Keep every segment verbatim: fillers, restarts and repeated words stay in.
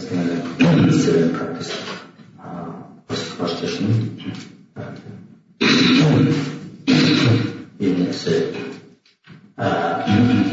seven practice uh, prostration. Yes, uh,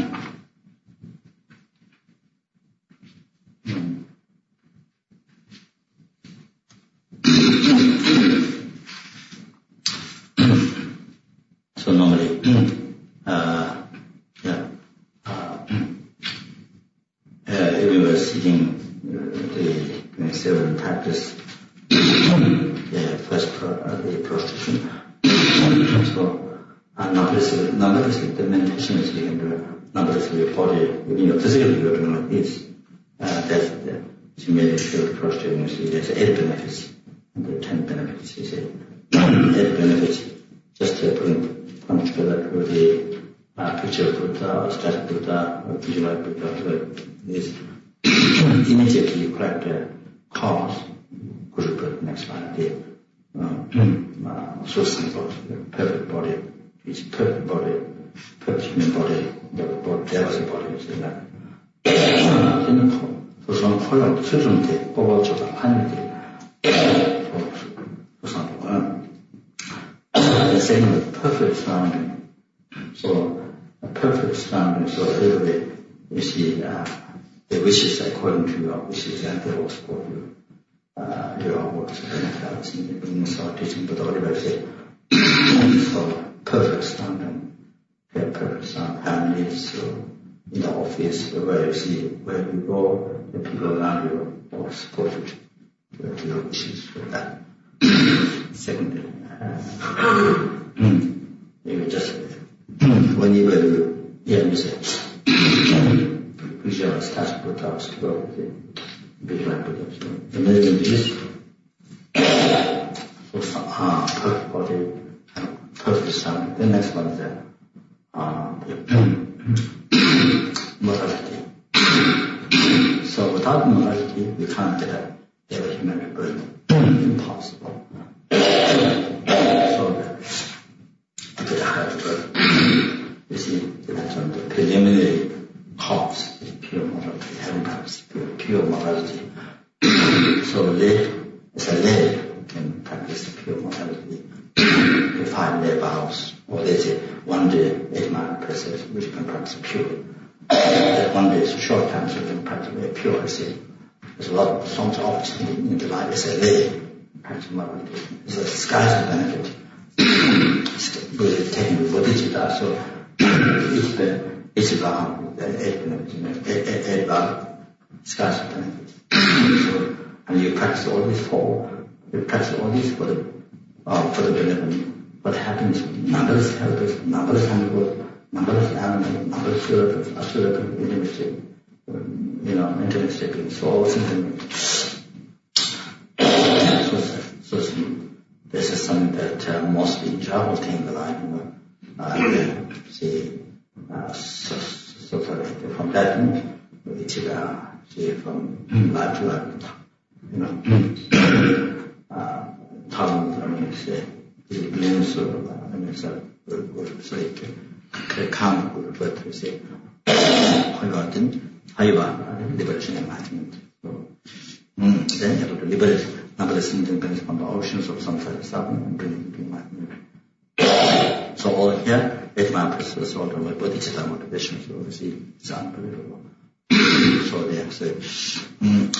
so normally, uh, yeah, uh, uh, we were sitting uh, the seven practice, the first pro, uh, the prostration. So. And notice, notice the meditation is you can do, notice your body, even your physical you're doing like this. Uh, that's the, you may feel prostrating, you see, there's eight benefits, and there are ten benefits, you see. Eight benefits, just to bring, come together with the uh, picture of Buddha, or static Buddha, or visual Buddha, like this. Immediately you correct the cause, Guru put next slide, the uh, uh, so simple, perfect body. It's perfect body, perfect human body, the body, there was a body, you see that. For some column, children take, over to the hundred, for example, the same with perfect surrounding. So, a perfect surrounding, so everybody, you see, uh, the wishes according to your wishes and the works for you. Uh, your works benefits in the beginning of teaching, but whatever I say. So, perfect standing, yeah, perfect standing, family, so in the office, where you see, where you go, the people around you all support you to your wishes for that. Secondly, uh, you just, whenever you hear me say, visualize touch Buddha, visualize Buddha, so the meditation is, so, ah, perfect body, perfect sound. The next one is the uh, morality. So without morality, we can't get a, get a human rebirth. Impossible. So to get a higher birth, you see, depends on the preliminary cause, is pure morality. Having comes pure, pure morality. So lay, as a lay, can practice pure morality. To find their vows, or they say one day eight man precepts which you can practice purely. That one day is a short time, so you can practice very pure. I say there's a lot of songs opportunity in the life as a lay practice morality. It's a sky's the benefit. It's taken with bodhicitta, so each each vow, eight benefits, eight eight vow, sky's the benefit. So, and you practice all these four. You practice all these for the Uh, for the benefit, what happens, numberless helpers, numberless animals, numberless animals, numberless servants, assurance, intimacy, you know, intimacy, so all something. So, so this is something that uh, mostly travel in the life, you know, uh, see, uh, so, so from that, it's uh, see, from life to life, you know. uh, Thousands of years, the millions of years, so it can't go but to say, how you are liberation enlightenment. So, then you have to liberate numberless things from the oceans of samsara suffering and bring it to enlightenment. So all here, eight man process, all the way, bodhicitta motivation, so you see, it's unbelievable. So they say, mm.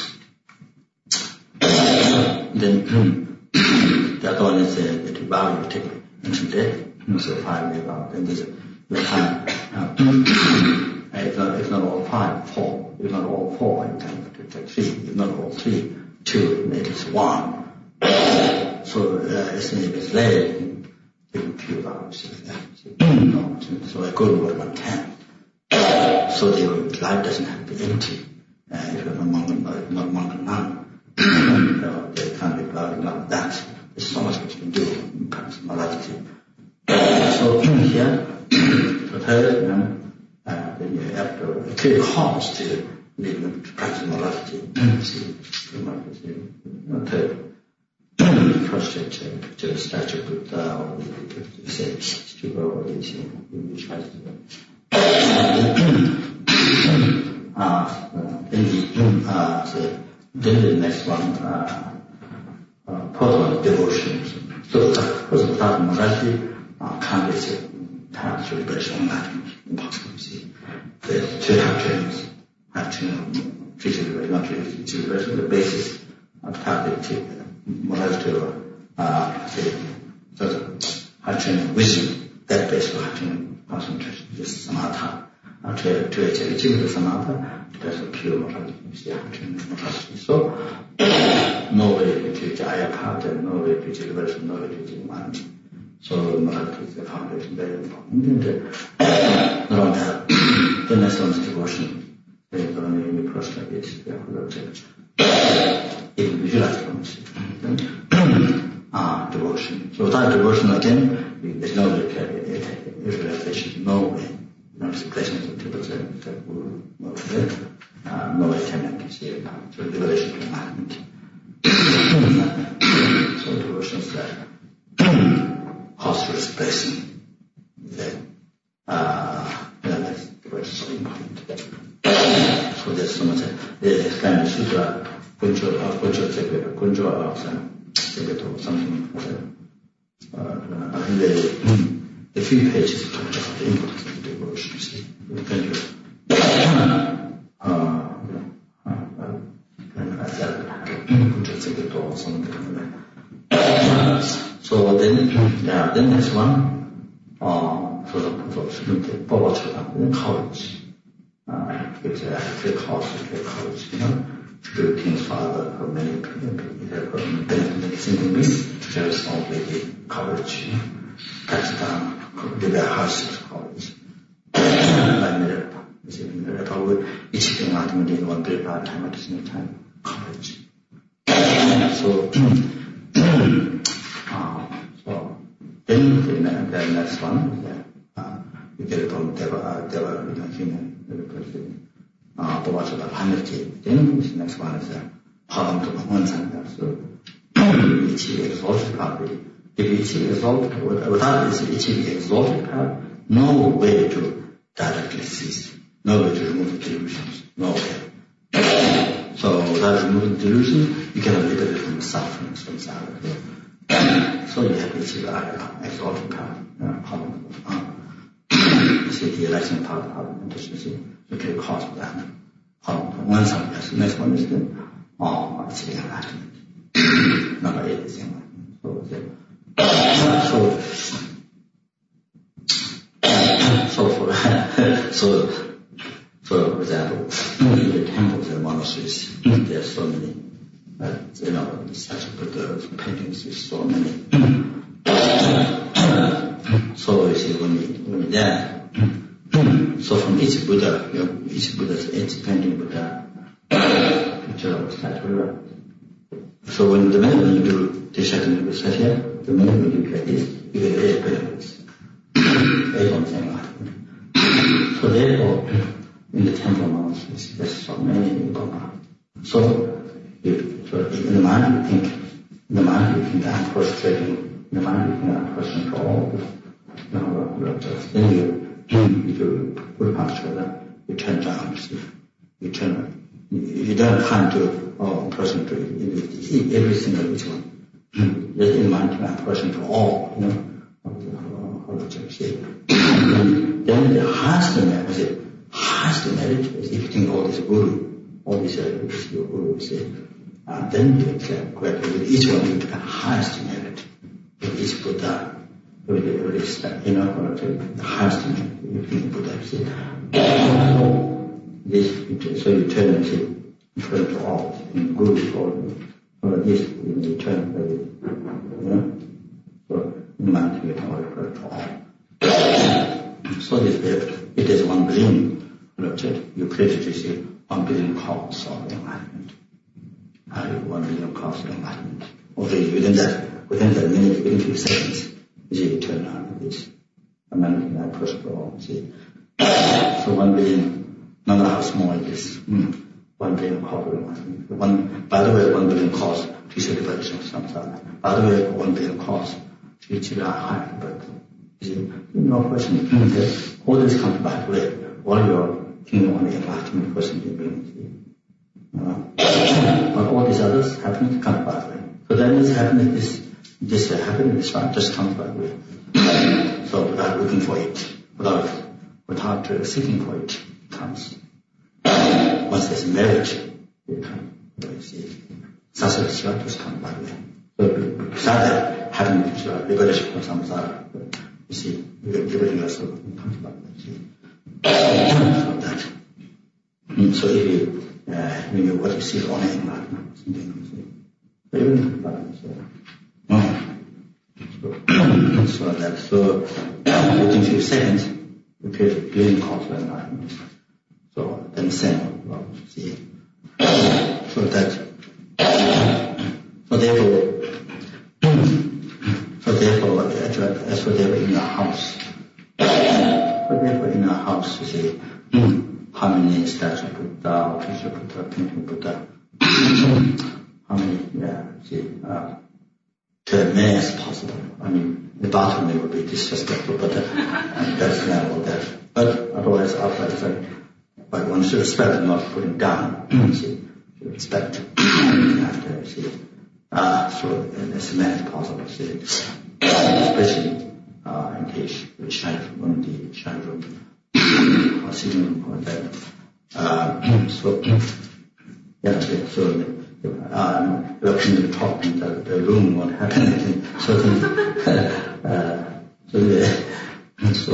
then, the other one is uh, the vow you take into death, so five may vow. Then there's a time, uh, if, not, if not all five, four. If not all four, you can take three. If not all three, two, it is one. So uh, as if it's led, you can pure vows. So a good word one can. So the life doesn't have to be empty. Uh, if you're a monk, not monk and nun, they can't be vowed like that. There's so much we can do in practice morality. Uh, so here, the third, you know, uh, then you have to clear cause to live in practice morality. See, the third, prostrate to the statue of Buddha, or the sage, to go over these, you try to do. Uh, in the, uh, the then the next one, uh, uh, personal devotion. So, first of all, that morality, uh, can't be said,它属于本身那种 impossible 些，对，所以它全它全追求的要追求的是个 basis 啊，它的这个 morality 啊，这这种还全 wisdom that basis 还全发生这是是什么它啊，这这这个基本的什么它，这是 pure morality 是还全 morality。So no way to jaya part, no way to celebration, no way to humanity. So morality is the foundation, very important. And around that, the next one is devotion. The only person is the object. It visualizes ah devotion. So without devotion again, there's no visualization, no way. No expression of the guru, no way, uh, no attempt to see it. So devotion to enlightenment. So devotion is that hospital's blessing. Then, uh, yeah, that's very so important. So there's so much. There's kind of sutra, kunjo, kunjo, kunjo, something. Uh, I think the the few pages talk about the importance of devotion. See, the kind of uh, and I said, kunjo, something. So then, yeah, then there's one, uh, for the, for the, for college, uh, it's a free college, free college, you know, to do things for other, for many people, benefit single beings, to just only the college, you know, that's done, the very houses college, like Minerva, you see, Minerva would, each thing ultimately in one period of time at the same time, college. So, Uh, so then the, the next one is that uh, you get it from Deva, uh, Deva, you know, human person. Uh, the watch about Hamilton. Then the next one is that Palam to one side. So each exalted power. If each exalted, without this each exalted power, no way to directly cease, no way to remove the delusions, no way. So without removing delusion, you cannot liberate from the suffering, from suffering. So you have to see the exalted power, power. You see the election power, power, you see, you can cause that. One side, yes. The next one is the, oh, it's the enlightenment. Number eight is the enlightenment. So, so, for, so, so, for example, in the temples and monasteries, there's so many. Uh, you know, such a Buddha paintings is so many. So you see, when you when you're there, so from each Buddha, you know, each Buddha's each painting Buddha picture of statue. So when the minute when you do the second of satya, the minute when you do like this, you get eight benefits. Eight on thing. So therefore, in the temple monasteries, there's so many people. So you So in the mind you think, in the mind you think I'm frustrating, in the mind you think I'm frustrating for all this, you know, then you, if you put a punch together, you turn down, you see, you turn, you, you don't have time to, oh, I'm person to every, every single each one. Just in the mind you think I'm frustrating for all, you know, how to say. Then the highest merit, highest merit is if you think all this guru, all this is your guru, say, Uh, then you can gradually, with each one you get the highest merit. With each Buddha, with every step, you know, the highest merit. You think Buddha, see. So, this, so you turn and see, in front of all, in group for or this, you turn, you know. So, in mind you get all in front of all. So, this, it is one billion, you create to see one billion calls of enlightenment. Uh, one million calls of enlightenment. Okay, within that, within that minute, within few seconds, you turn on this. Amendment that first of all, see. So one billion, no matter how small it is, mm, one billion calls of enlightenment. One, by the way, one billion calls to see the liberation of samsara. By the way, one billion calls to achieve a higher birth. You see, no question, mm, all this comes back to it. All your thinking on the enlightenment person you bring. Uh, but these others, happiness comes by the way. So that means happiness is, this uh, happiness is fine, just comes by the way. So without looking for it, without, without uh, seeking for it, it comes. Once there's merit, it comes. You see, success just comes by the way. So beside that, happiness, uh, liberation from samsara, you see, liberating yourself comes by the way. See. So that. Mm, so if you, uh, when you what you see on enlightenment, something you see. Even so, mm. so, so that so within few seconds, you appear to be in cause of enlightenment. So then same, well, see. So that so therefore so therefore as for therefore in our house. So therefore in our house you see harmony, statue Buddha, picture Buddha, painting Buddha. How many, yeah, see, uh, to as many as possible. I mean, the bottom may would be disrespectful, but uh, that's not all that. But otherwise, otherwise, like, but one should respect, not putting down. See, respect. After, see, uh, so as many as possible. See, especially uh, in case we shine from the shine room. Or sitting room or that. Uh, so, yeah, so um, we're coming to talk in the, the room, what happened, so, uh, so, yeah, so,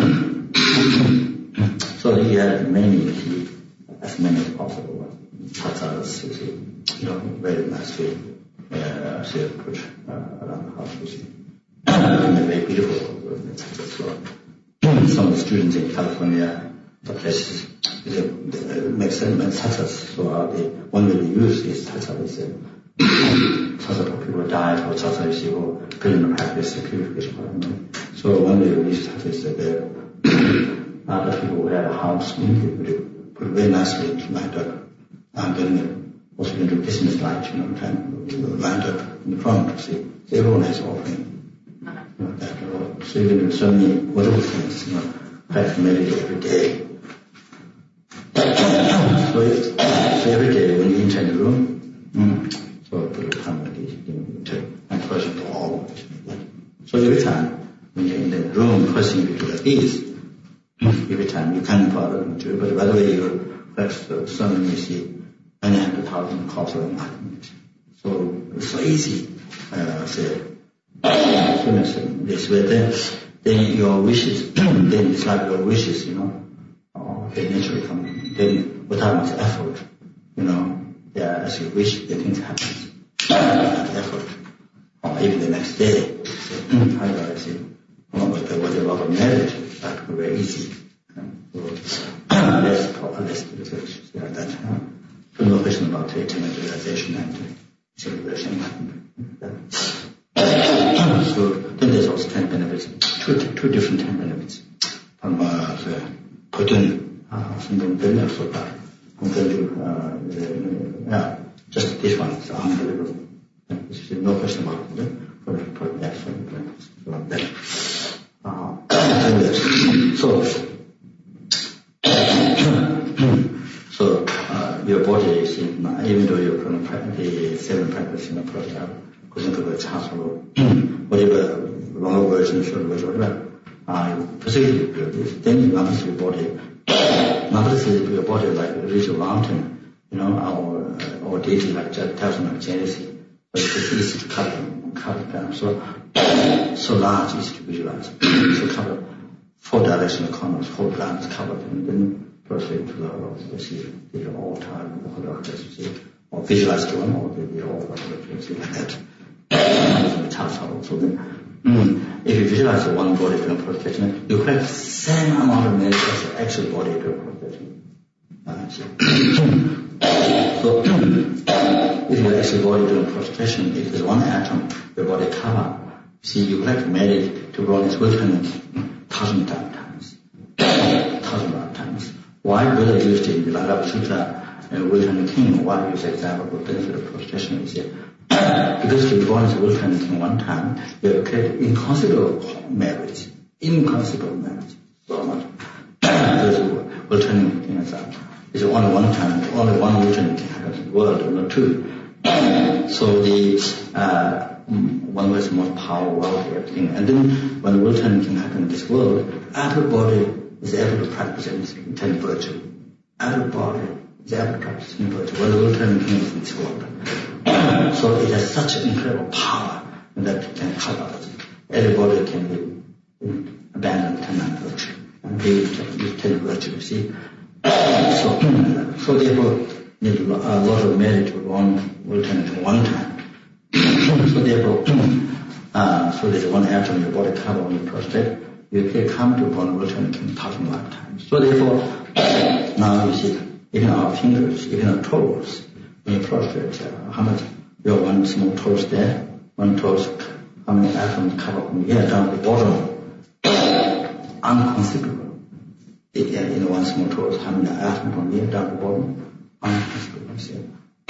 so he had many, he, as many as possible, tatas, you know, very nicely, uh, so put uh, around the house, you see, and very beautiful, so, some of the students in California, the places, they, they make sentiments tatas. So uh, the one way we use is tata is uh, tata for people die, or tata is for pilgrim practice, purification. So one way we use tata is that the other people who had a house, they put, put very nicely lined up, and then also into business light, you know, kind of lined up in the front. See, so everyone has offering. You know, that, uh, so even so many wonderful things, you know, have to meditate every day. so, if, so every day when you enter the room, mm, so people come and encourage to all. So every time when you're in the room, first thing you do like this. Every time you can't bother them to, but by the way, you first uh, suddenly you see many hundred thousand copies of enlightenment. So it's so easy. Uh, so, this way, then, then your wishes, then it's like your wishes, you know, oh, they naturally come, then without much effort, you know, yeah, as you wish, the things happen without effort. Or even the next day, so, how do I say, oh, but there was a lot of merit, that was very easy. So, less, less research, yeah, that, uh, so no question about taking realization and celebration. So then there's also ten benefits, two, two different ten benefits. From uh, the Putun, uh, from the Buddha Sutta, compared to, uh, yeah, just this one is unbelievable. There's no question about it. For the for that, for the benefits. Uh, so, so uh, your body is in, even though you're from the seven practice in the program. Whatever wrong version, short version, whatever, uh, physically, then you notice your body, notice your body like reach a mountain, you know, or, or deity like thousand of Genesis, but it's easy to cut them, cut it down. So, so large, easy to visualize. So cover four directional corners, four planets covered, and then proceed to the, you see, the altar, the whole of this, you see, or visualize the one, or the, the altar, you see, like that. So then, mm, if you visualize the one body doing purification, you collect the same amount of merit as the actual body doing purification. Uh, so, so if your actual body doing purification, if there's one atom, your body cover, see, you collect merit to run its wilderness thousand times, thousand times. Why Buddha used it in the Lagapa Sutra and Wilderness King? Why use the example for benefit of purification? Is it? Because to be born as a Wilderness King one time, you have created inconceivable merits, inconceivable merits. So much. Because Wilderness King is only one time, only one Wilderness King has the world, not two. So the uh, one was the most powerful, wealthy, everything. And then when the world turning king happened in this world, everybody is able to practice ten virtue. Everybody is able to practice ten virtue. When the world turning king is in this world. So it has such incredible power that it can cover us. Everybody can be abandoned ten virtue and be with ten virtue, you see. So, so therefore, need a lot of merit to one world turning king one time. So therefore, uh, so there's one atom in your body cover on your prostate. You can come to one world turning king thousand lifetimes. So therefore, now you see, even our fingers, even our toes, when you prostrate, uh, how much, you have one small toes there, one toes, how many atoms cover from here down to the bottom? Unconceivable. It, uh, in one small toes, how many atoms from here down to the bottom? Unconceivable.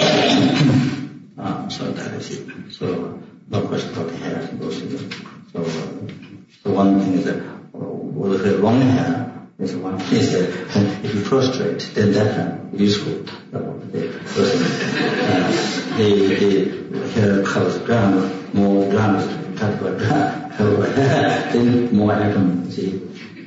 uh, so that is it. So, no question about the hair and those things. So, uh, so one thing is that, uh, with the long hair, there's one thing is that if you prostrate, then that can be useful. The person, uh, the, the hair covers the ground, more ground covered by ground, covered by hair, then more atoms, see,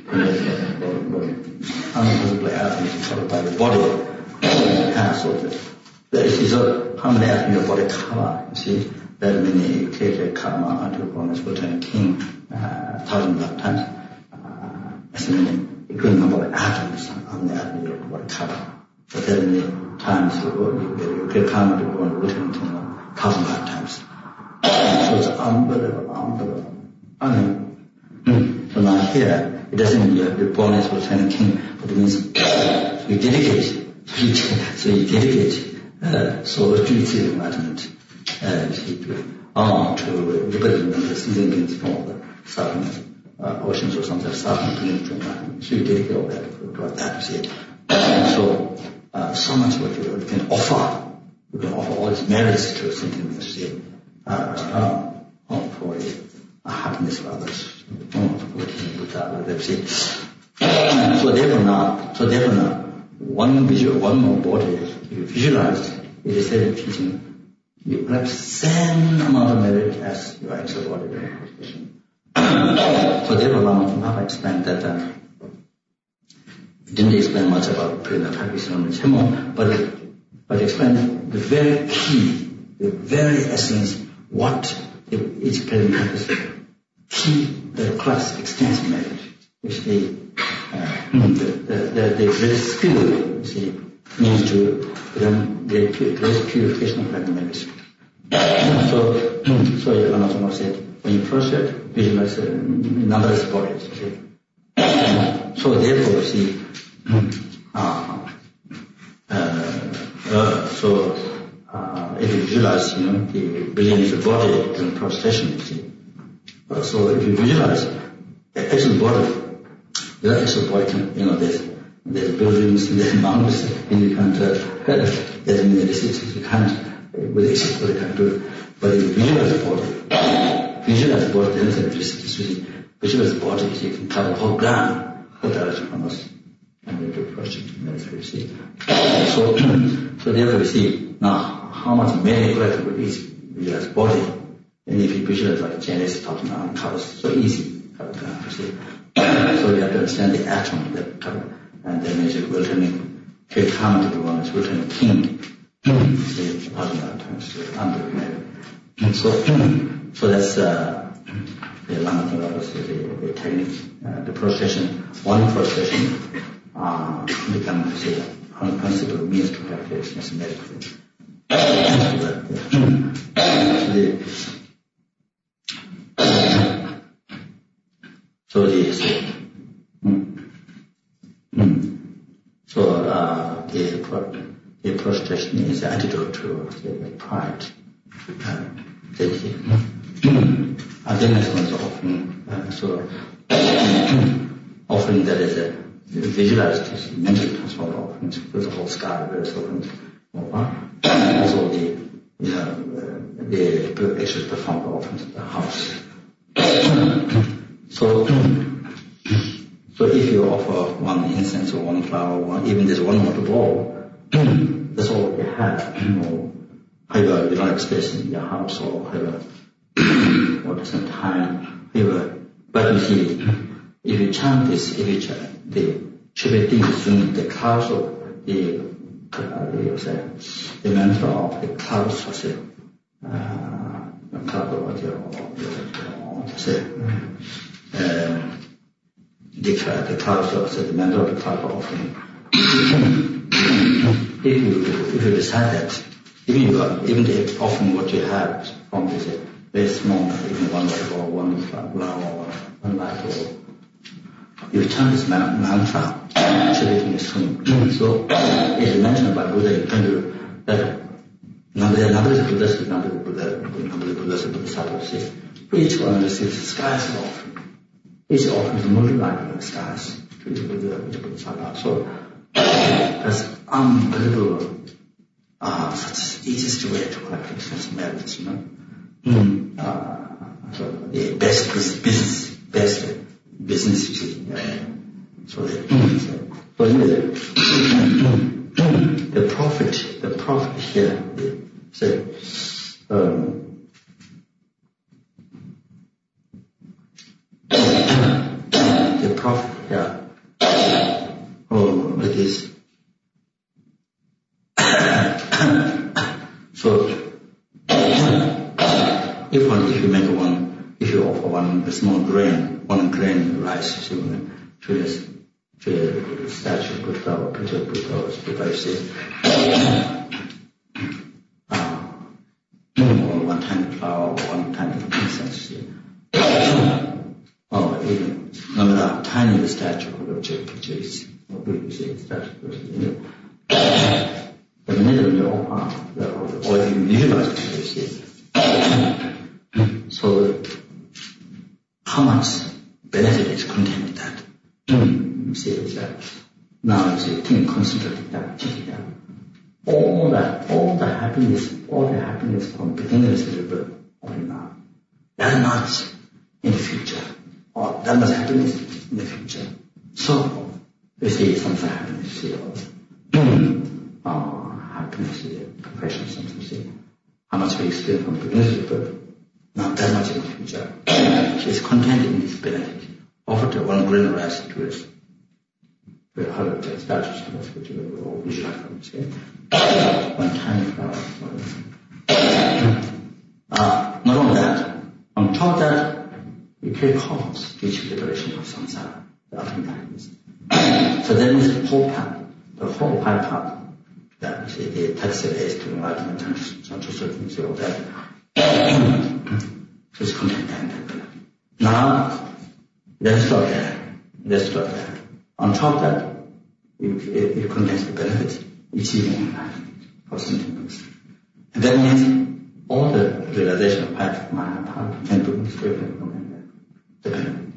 unpredictable atoms covered by the body, hair, so that there is so how many atoms your body cover, you see, that many take karma until one is returning king, uh, thousand lifetimes, uh, as many equal number of atoms on the atom your body cover. But there are many times you, you, you come to one returning king a thousand lifetimes. So it's unbelievable, unbelievable. I mean, so now here, it doesn't mean you have to be born as returning king, but it means you dedicate, so you dedicate, uh, so to the enlightenment, uh, on to liberating the sentient beings from the suffering, uh, oceans or something, suffering beings to enlightenment. So you dedicate all that to that, you see. So, uh, so much what you can offer, you can offer all these merits to sentient beings, you see. Uh, uh, for the uh, happiness of others, uh, with others, see. So therefore now, so therefore now, one visual, one more body, you visualize, it is said in teaching, you have same amount of merit as your actual body during prostration. So therefore Lama Tsongkhapa explained that, uh, didn't explain much about prima practice on the Chemo, but it, but explained the very key, the very essence, what each prima practice key, the class extensive merit, which the, uh, the, the, the, the great skill, you see, means to become the great purification of practice merit. So, so Lama Tsongkhapa said, when you prostrate, visualize uh, numberless bodies. See? So therefore, see, uh, uh, uh, so uh, if you visualize, you know, the billions of body in prostration, you see. Uh, so if you visualize the actual body, the actual body can, you know, there's there's buildings, there's mountains, and you can't, uh, there's many cities, you can't, with the actual body, you can't do it. But if you visualize the body, visualize the body, then it's visualize the body, you can cover the whole ground, whole direction from us, and you do prostrate medicine, you see. So, so therefore, you see, now, how much many collected with each visualize body, and if you visualize like Genesis talking about covers, so easy, cover the ground, you see. So you have to understand the atom that cover, and then as you're returning, you come to the one that's returning king, see, a thousand times, unbelievable. And so, so that's uh, the Lama Tsongkhapa, the, the technique, uh, the procession, one procession, uh, become, say, unprincipled means to practice as medicine. So that, the, so the, so, mm, mm, so uh, the, the prostration is the antidote to the pride. Uh, Awareness was offering, uh, so offering that is a visualized as mental transformed offerings with the whole sky, various offerings. Also the, you know, uh, the actually performed offerings in the house. So, so if you offer one incense or one flower, one, even there's one water bowl, that's all you have. You know, however, you don't express in your house or however, or some time, however, but you see, if you chant this, if you chant the Chibeting Sun, the clouds of the, uh, the, the mantra of the clouds of the, uh, the cloud of the, or say, uh, the, the clouds of the mantra of the cloud offering. If you, if you decide that, even you are, even if often what you have from this very small, even one light or one flower or one light or you chant this mantra, Chibeting Sun. So it is mentioned by Buddha in Hindu that number of Buddhas, number of Buddha, number of Buddhas, Bodhisattvas say, each one receives skies of offering. Each offering is multiplied like skies to each Buddha, each Bodhisattva. So that's unbelievable, uh, such easiest way to collect existence merits, you know. Mm. Uh, so the best business, best business, uh, so the, mm. so anyway, the prophet, the prophet here, said, um, the prophet here, oh, it is, so, if one, if you make one, if you offer one a small grain, one grain rice to, to a, to a statue of Buddha or Peter Buddha or Buddha, say, uh, or one tiny flower or one tiny incense, or even, no matter how tiny the statue of Buddha is, or we say statue of Buddha, the minute you offer, or you visualize it, you see. So, how much benefit is contained in that? You see, it's that. Now you see, think, concentrate that, take it down. All that, all the happiness, all the happiness from beginning to the birth of now, that is not in the future, or that much happiness in the future. So, you see, some happiness, you see, uh, happiness, compassion, something, see. How much we experience from beginning to the birth. Not that much in the future. She is contained in this benefit. Offered to one grain of rice to us. We have heard of statues to us, which we will visualize from this. One tiny flower. Uh, not only that, on top of that, you can cause future liberation of samsara, the ultimate happiness. So that means the whole path, the whole path, that you see, the taxi is to enlightenment and to certain so that so it's contained there. Now, let's stop there. Let's stop there. On top of that, it, it, it contains the benefits, achieving enlightenment for sentience. And that means all the realization of path, mind, power, can do this way from the benefit.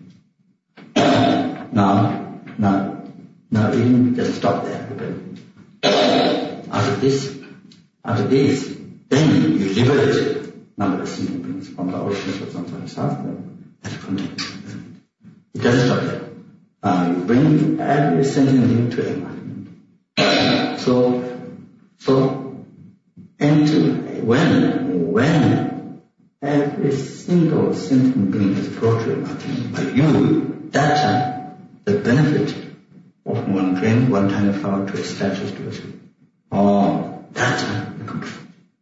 Now, now, now even doesn't stop there, the benefit. After this, after this, then you liberate number of sentient beings from the oceans of samsara sastra that contain benefit. It doesn't stop there. Uh, you bring every sentient being to enlightenment. So, so, and to, when, when every single sentient being is brought to enlightenment by you, that time, the benefit of one grain, one tiny flower to establish to us, oh, that time, the complete.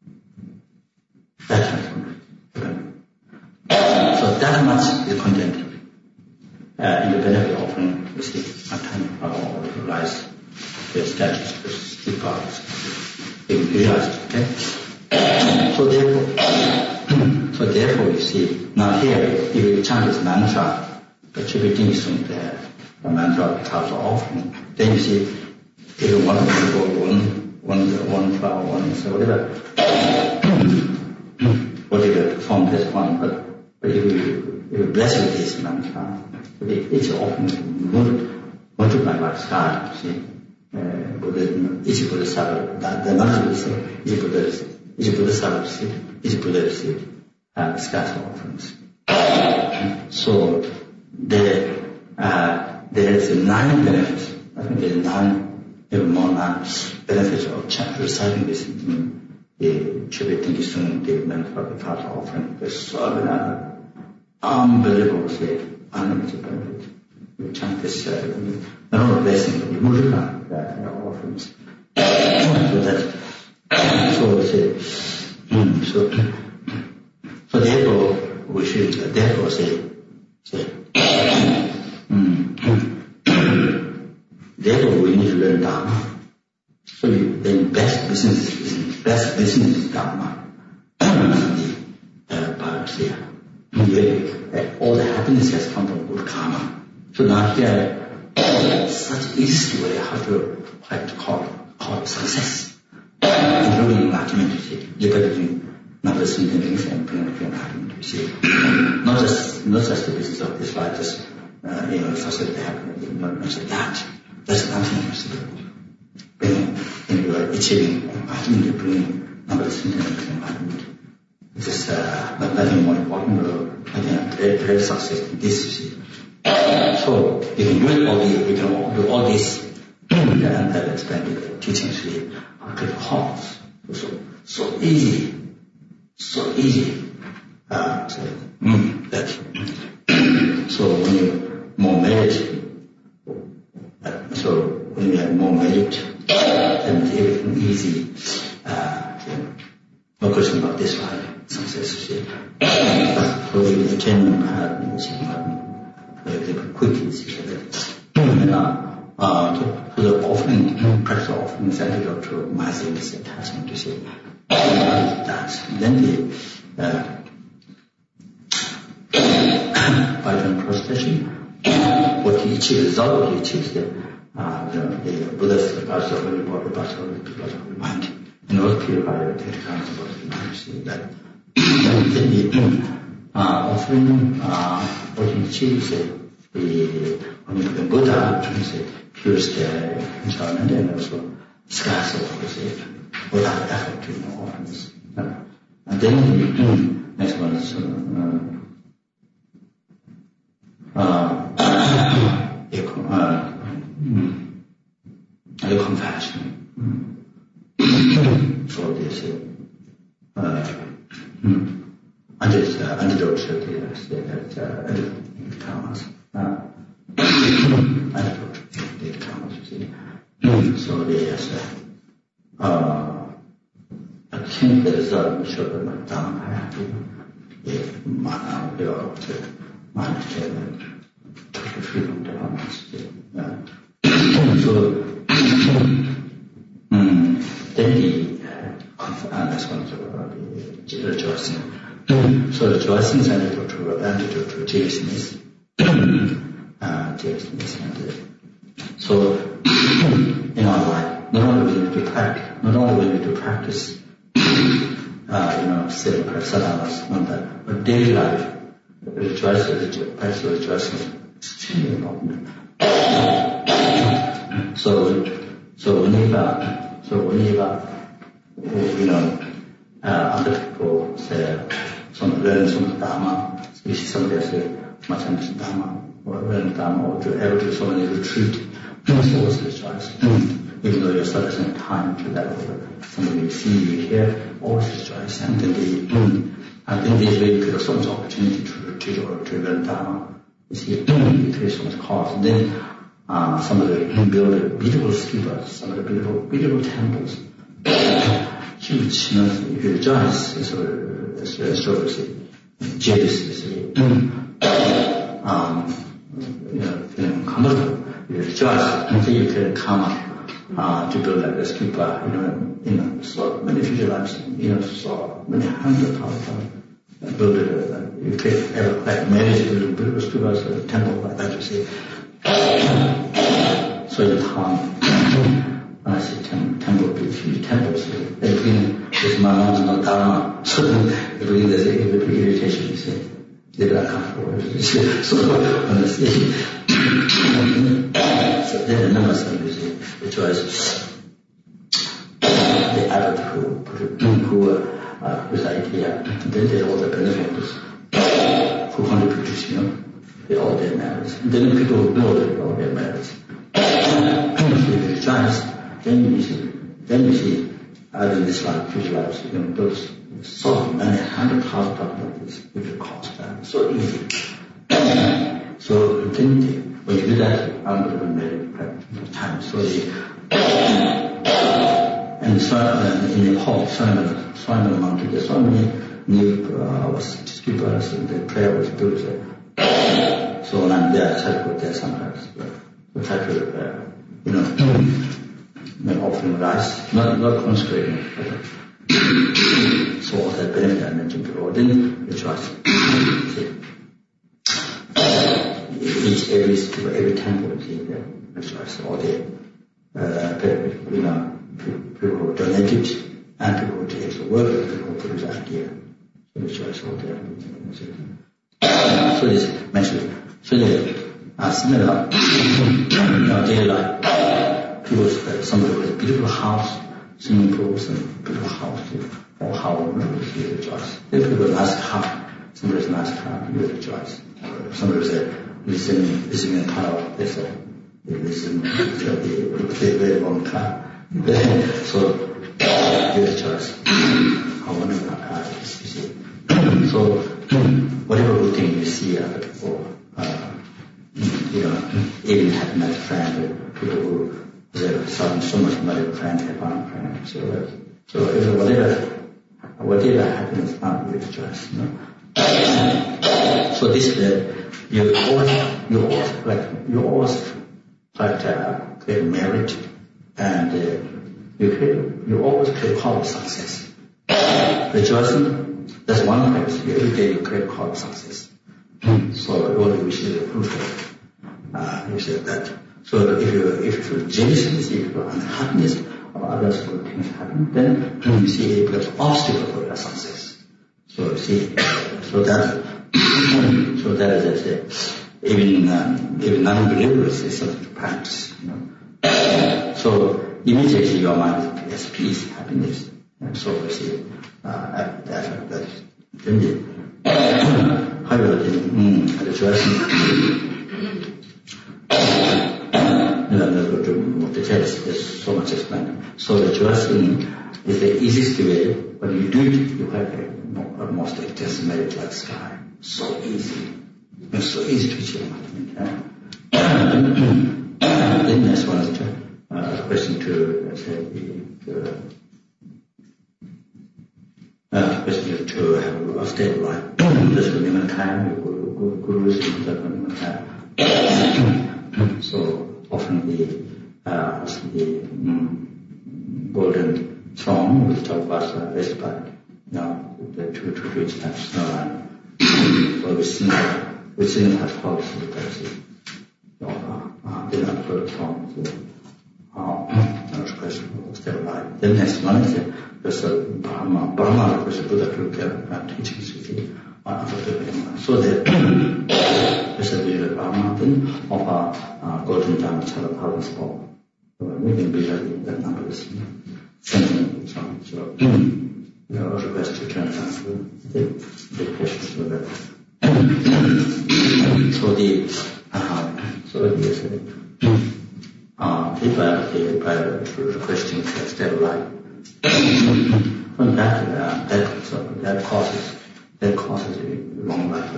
That time is complete. So that much is contained uh, in the benefit offering, you see, a tiny flower or rice, the statues, the street gods, being visualized, okay? So therefore, so therefore you see, now here, if you chant this mantra, the Chibeting Sun, the, the mantra of the clouds of offering, then you see, if you want to go one, one, one flower, one, so whatever, whatever form this one, but, but if you, if you bless with this mantra, each offering multiplied by sky, see. Uh, Buddha, each Buddha Sattva, the mantra will say, each Buddha receive, each Buddha Sattva receive, each Buddha receive, uh, skies of offerings. So, there, uh, there is nine benefits. I think there are nine, even more nine benefits of reciting this, the Tibetan soon the mental part offering the sort of another unbelievable say unlimited benefit. We chant this uh, not only blessing but the mudra that offerings. So that so say mm, so so therefore we should therefore say say mm, therefore we need to learn Dharma. So you, the best business is best business is Dharma. the uh, Bhagavad yeah, all the happiness has come from good karma. So now here, such easy way how to how to call call success. Including enlightenment, you see, you got to do not just simple things and bring enlightenment, you see. Not just not just the business of this life, just uh, you know, facilitate happiness, not not just that. That's nothing possible. Bring when you are achieving enlightenment, you bring not just simple enlightenment. It is uh, not nothing more important or nothing great, great success in this, you see. So you can do all the, you can do all this and then explain the teachings really are pretty hard. So so easy, so easy. Uh, so, mm, that. So when you more merit, uh, so when you have more merit, then everything easy. Uh, no question about this life. Success, so we attain very quickly. And uh, to, to the offering, practice offering is antidote to mindless attachment. You see, that then the uh, by the prostration, what he achieves, result what he achieves, the uh, the, the Buddha's regards of the body, but of the mind, in order to purify the accounts of the mind. See that. The uh, offering, uh, what he achieves, the when Buddha pures the enjoyment and also scarce of without effort to know offerings. And then the next one is uh, uh, uh, uh, compassion. So this uh, Hmm. And it's uh, antidote to the uh, karmas. Uh, antidote to the karmas, you see. Mm. So there's uh, uh, I think the result should be done by the man will to manage total freedom to karmas. So um, then the uh, that's one of the rejoicing. So rejoicing is antidote to antidote to jealousness. uh, jealousness and uh, so in our life, not only we need to practice, not only we need to practice, uh, you know, seven sadhanas, not that, but daily life, rejoicing, practice rejoicing is extremely important. so, so whenever, so whenever, you know, uh, other people say, some learn some Dharma, you see somebody say, much understand Dharma, or learn Dharma, or to ever do so many retreat, it's always rejoice. Even though you're studying time to that, or somebody you see, you hear, always rejoice. And then the, and then these way you get so much opportunity to retreat or to learn Dharma. You see, it creates so much cost. And then, uh, somebody build beautiful stupas, some of the beautiful, beautiful temples. Huge, you know, you rejoice, it's a, it's a, sort of jealous, you see. um, you know, feeling comfortable, you rejoice, until you feel karma, uh, to build like a stupa, you know, you know, so many future lives, you know, so many hundred thousand, uh, build it, uh, you can ever like manage to build a beautiful stupas, a temple like that, you see. So in town, when I say tem- temple, huge temples, they begin with my mountain of Dharma, so they begin there's a big irritation, you see. They're not comfortable, you see. So when I see, so then another thing, you see, which was the abbot who, who, uh, whose idea, then they all the benefactors, who contribute, you know, they all their merits. And then the people who build it, all their merits. So you rejoice, then you see, then you see, uh, as in this life, future lives, you know, those so many hundred thousand dollars like this, which will cost that. So easy. So infinity, when you do that, I'm going to make time. So the, and so, uh, in Nepal, Swami Swami mountain, there's so many new uh, speakers and the prayer was built there. So when I'm there, I try to go there sometimes. I try to, uh, you know, make offering rice, not, not consecrating, but so all that benefit I mentioned before, then you trust. Each, every, every temple, see, the trust, all the, uh, you know, people who donated, and people who take the work, people who produce idea. So the choice all there. So this mentioned. So the, uh, similar, in our daily life, people, uh, somebody with a beautiful house, swimming pools and beautiful house, or how you rejoice. Then people nice car, somebody has a nice car, you rejoice. Somebody has a listening, listening car, they say, they listen to the very long car. So, you rejoice. How wonderful our car is, you see. So, whatever good thing you see other people, uh, you know, even have met friends, people who have so much money, friends have found friends. So, so whatever, whatever happens, not with choice. You know? So this way, you always, you always like, you always like uh, create merit, and uh, you create, you always create call of success. Rejoicing, that's one place. Every day you create call of success. So all you wish is a fruitful. Uh, you said that. So if you if you feel jealousy, if you feel unhappiness of others for things happen, then you see it becomes an obstacle for your success. So you see, so that so that is I say, even um, even non-believers is something to practice. You know. So immediately your mind has peace, happiness, and so you see uh, that that then the however the rejoicing. There's so much explained. So the rejoicing is the easiest way. When you do it, you have a almost like just merit like sky. So easy. It's so easy to achieve. Then next one is to, uh, question to, let's say, the, uh, question to have a stable life. Just for limited time, gurus in the limited time. So often the Uh, the um, golden throne with talk about the west part, you know, the two two two steps, no line. So we see, we see the past policy, that's it. No, uh, they're not for the throne, so, uh, that's a question of step life. Then next one is there's a Brahma, Brahma, which is Buddha to get uh, teachings with it, uh, so that there's a bit of Brahma, then of a uh, golden Dhamma, Chala Bhava Sport. We can be ready that number is something, something. So, you know, request to turn down the, the questions with that. So the, uh, so the, uh, if I, if I requesting to stay alive, from that, uh, that, so that causes, that causes a long life.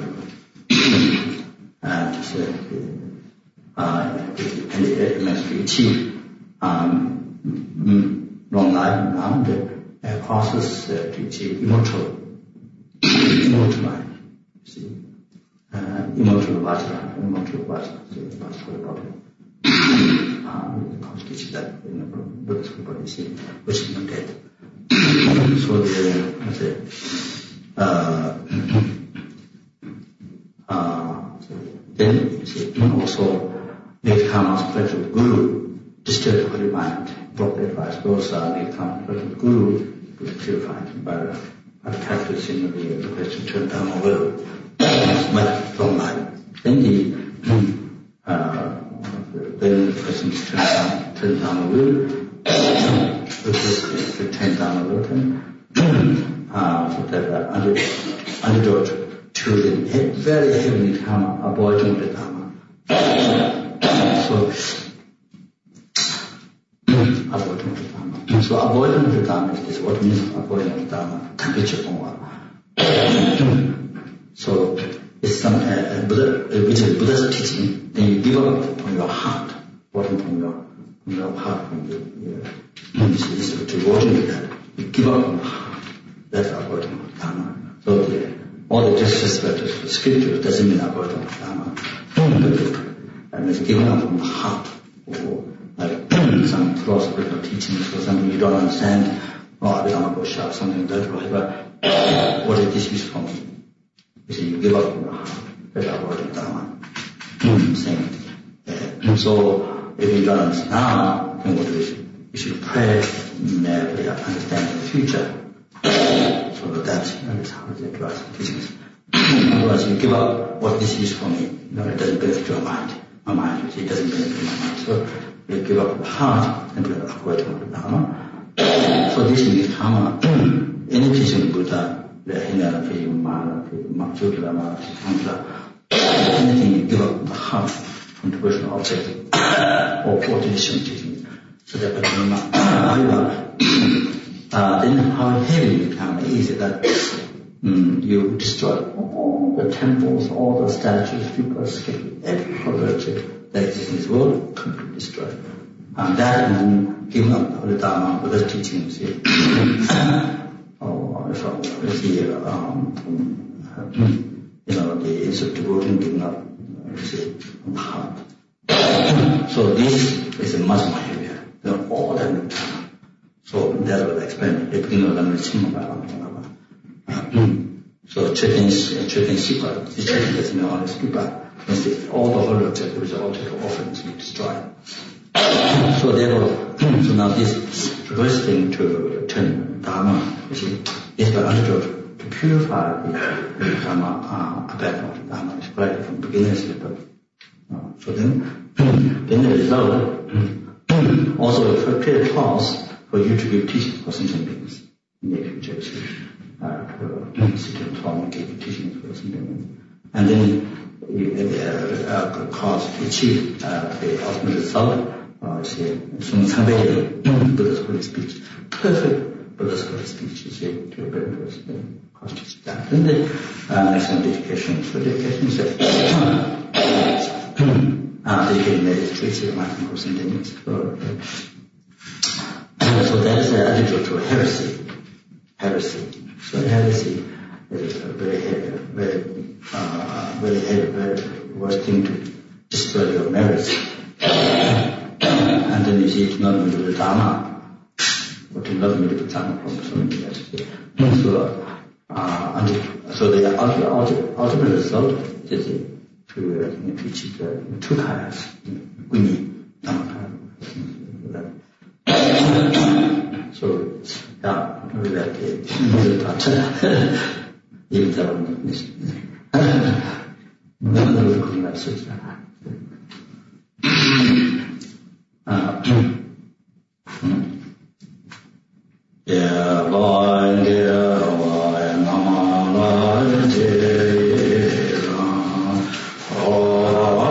And so, uh, and it must be achieved. Um, long life now, the uh, causes uh, to achieve immortal, immortal life. You see, uh, immortal vajra, immortal vajra, so vajra body. Um, constitutes that in the Buddhist body, you see, which is not dead. So the, the uh, uh, then you see, also the karma spread with guru. Disturb holy mind, proper advice. Those are the comfort of Guru, who is purified by, by practicing the request to turn down a will, but from life. Then the, uh, then the person is turn down, turn down a will, request to turn down a will, then, uh, so that uh, under, antidote to the very heavenly karma, avoiding the karma. So, so avoiding the Dharma is what means avoiding the Dharma, temperature over. So it's some uh, Buddha, uh, which is Buddha's teaching. Then you give up from your heart, avoiding from your from your heart, from the uh, this is to avoiding that. You give up from the heart. That's avoiding the Dharma. So the, all the disrespect of the scripture doesn't mean avoiding the Dharma. And it's giving up from the heart. Or like some philosophical teachings, for example, you don't understand, oh, Abhidhamma Kosha, something like that, but what is this use for me? You see, you give up from the heart. That's avoiding Dharma. Same. Uh, so, if you don't understand now, then what do you should? You should pray, never understand the future. So that is how it addresses teachings. Otherwise, you give up what this is for me. You know, it doesn't benefit your mind. My mind, you see, it doesn't benefit my mind. So you give up the heart and avoid the Dharma. So this means Dharma. Any teaching of Buddha, the Hinayana, Mala, Matsukila, Mala, Tantra, anything you give up the heart from the personal object or for traditional teaching. So that uh, then how heavy the Dharma is that mm, you destroy all the temples, all the statues, people, every object that exists in this world, completely destroyed. And that is giving up the Dharma, Buddha's teachings. Or from the, um, you know, the instead of devoting, giving up, you see, from the heart. So this is a much more heavier than all that new Dharma. So that's what I explained. The beginning of the Dhamma. So checking, checking secret, the checking doesn't mean only secret. All the whole object, which are all taken offerings, you destroy. So therefore, so now this first thing to turn Dharma, you see, is the antidote to purify the, the Dharma, uh, back of the Dharma. It's quite from beginners, but uh, so then, then the result also a prepared cause for you to give teaching for sentient beings in the future. Uh, to sit and talk and give teaching for sentient beings. And then you uh, uh, cause to achieve uh, the ultimate result. Uh, see, Buddha's holy speech, perfect Buddha's holy speech, you see, to a very first cause to achieve that. Then the uh, next one, dedication. So dedication is uh, dedicated meditation to the mindful sentence. So, uh, so that is an antidote to heresy. Heresy. So heresy is a very heavy, very, uh, very heavy, very worst thing to destroy your merits. And then you see it's not only the Dharma, but it's not only the Dharma from so many years. So, uh, and so the ultimate, ultimate result is to uh, teach it uh, two kinds, Guni, Dhamma. So, yeah, we like the part. Even though I'm not this. Yeah, boy, dear, boy, mama, dear, oh,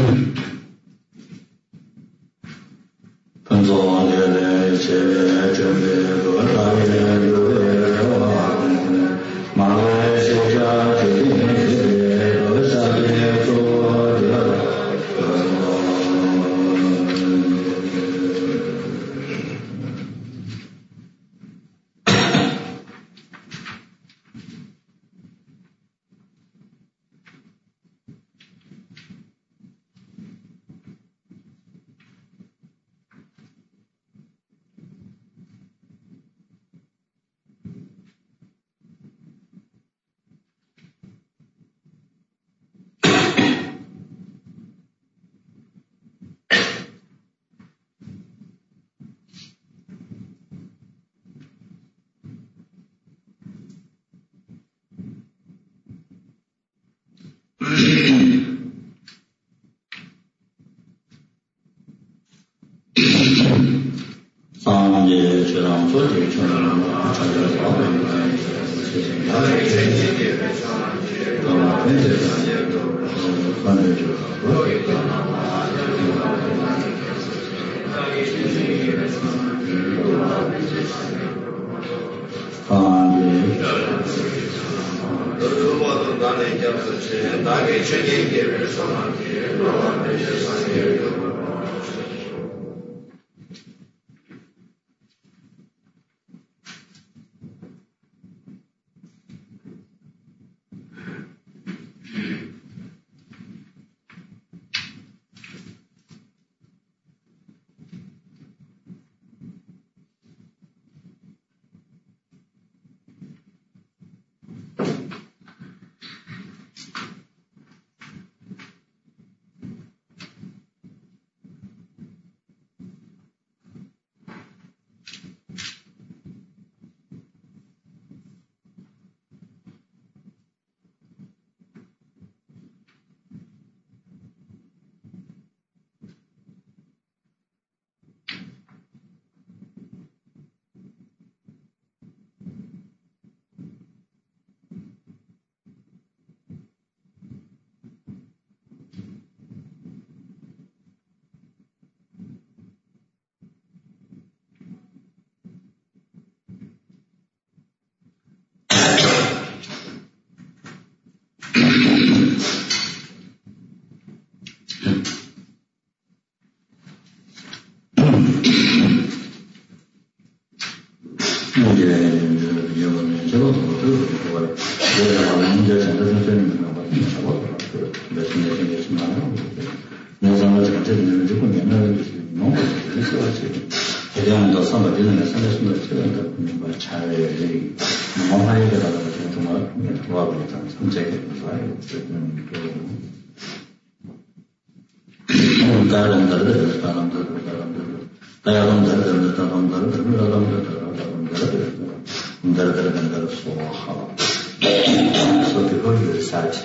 So before you recite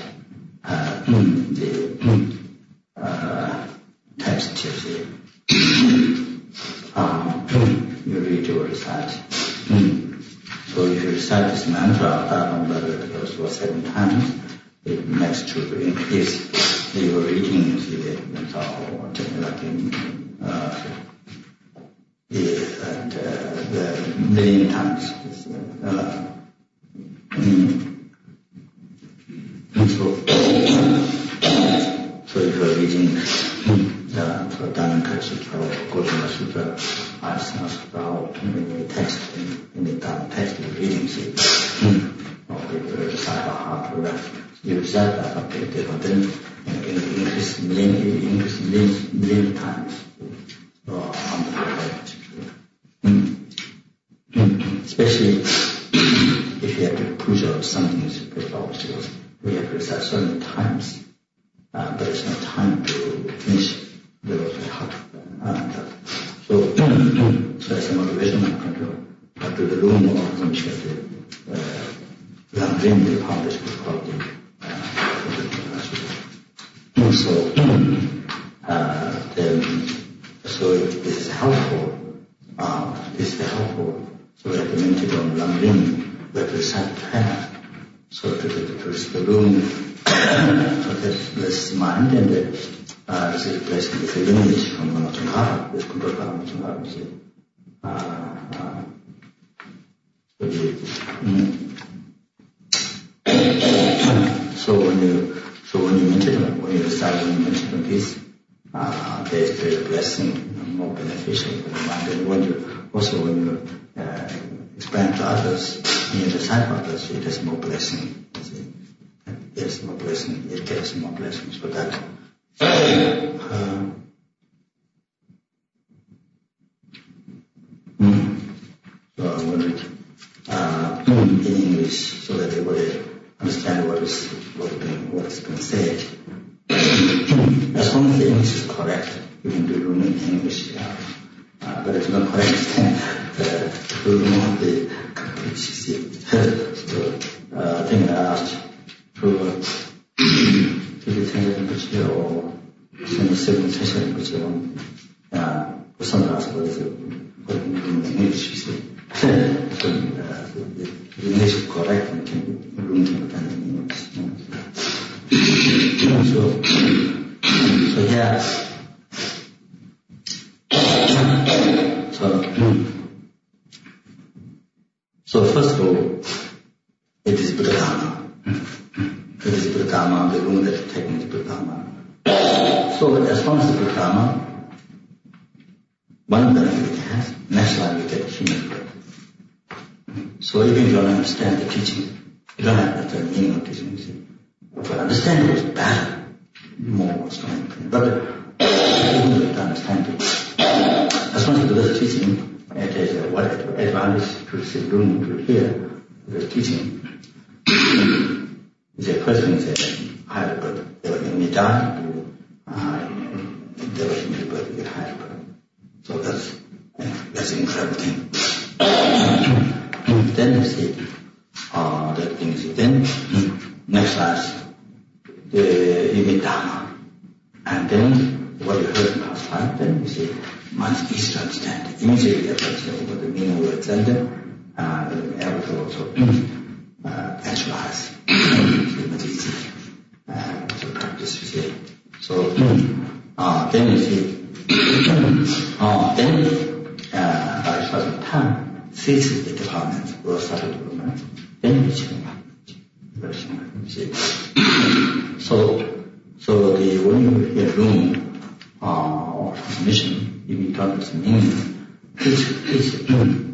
uh, the uh, text, you see, um, you read your recite. So if you recite this mantra for seven times, it makes to increase your reading, you see, like in, uh, the, and, uh, the million times. Uh, mm. So, so if you're reading the Dhananka Sutra or Gotama Sutra, Asana Sutra, or any text, any text you're reading, see, or if you recite a heart, you recite that, okay, then increase million, increase million, million times. So, on the perfect. Especially if you have to push out something with obstacles, we have to recite certain times, uh, but there's no time to finish the heart. And, uh, so, so as a motivation and control, after the room of the Mishkati, Langrim, they published called the uh, so, uh, then, so this is helpful, uh, this is helpful. So we have to meditate on Langrim, we have to recite prayer. So to, to, to the room, so that this mind and the 아, 그래서 blessing, 그 영혼이 건강을 좀 하라. 그래서 건강을 좀 하라. 이제, 아, 아, 여기, 음. So when you, so when you mention, when you start when you mention this, uh, there's a blessing, more beneficial for the mind. And when you, also when you, uh, explain to others, when you disciple others, it has more blessing. There's more blessing, it gets more blessings for that. Uh, mm. So I'm going to, uh, in English, so that everybody understand what is what is being, what is being said. As long as the English is correct, you can do room in English. Uh, uh, but if not correct, then the room won't be complete. So uh, I think I asked to to 생각하는 거지요. 생각하는 세상인 거지요. 아, 무슨 말씀 그래서 그런 English is so English is correct and can be room to understand English. So so here so so first of all, it is Buddha Dharma. It is Buddha Dharma, the room that is taken is Buddha Dharma. So as long as the Buddha Dharma, one benefit it has, next time you get human birth. So even if you don't understand the teaching, you don't have the meaning of teaching. If you understand it, it's better, more strong. But even if you don't understand it, as long as you do the teaching, it is what advantage to sit room to hear the teaching. The person said, I have birth. They were in me die, uh, they were in me birth, you higher birth. So that's, that's an incredible thing. Then you see, uh, that thing then, next class, the, you meet Dharma. And then, what you heard in last time, then you see, much easier to understand. Immediately, you understand what the meaning of words and then, uh, able to also, uh, actualize. Much easier, uh, to practice, you see. So, uh, then you see, uh, then, uh, by certain time, ceases the development or subtle development, then you see, you see. So, so the, when you hear room, uh, or transmission, if you don't understand meaning, each, each,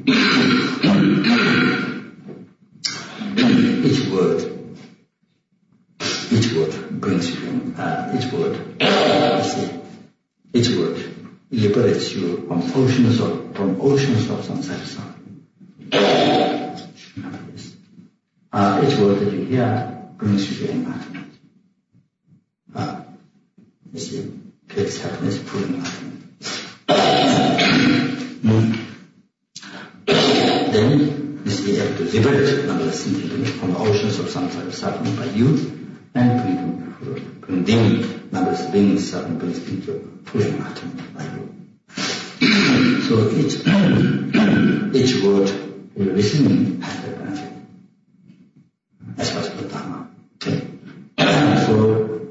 each word, each word brings you, uh, each word, you see, each word liberates you from oceans of, from oceans of samsara suffering. Remember this. Uh, each word that you hear brings you to enlightenment. Uh, you see, creates happiness, full enlightenment. mm. Then you see, you have to liberate numberless entities from the oceans of samsara suffering by you, and bring, bring them, numberless beings, certain beings into full enlightenment by you. So each, each word you're listening has a benefit. As far as the Dharma. Okay. So,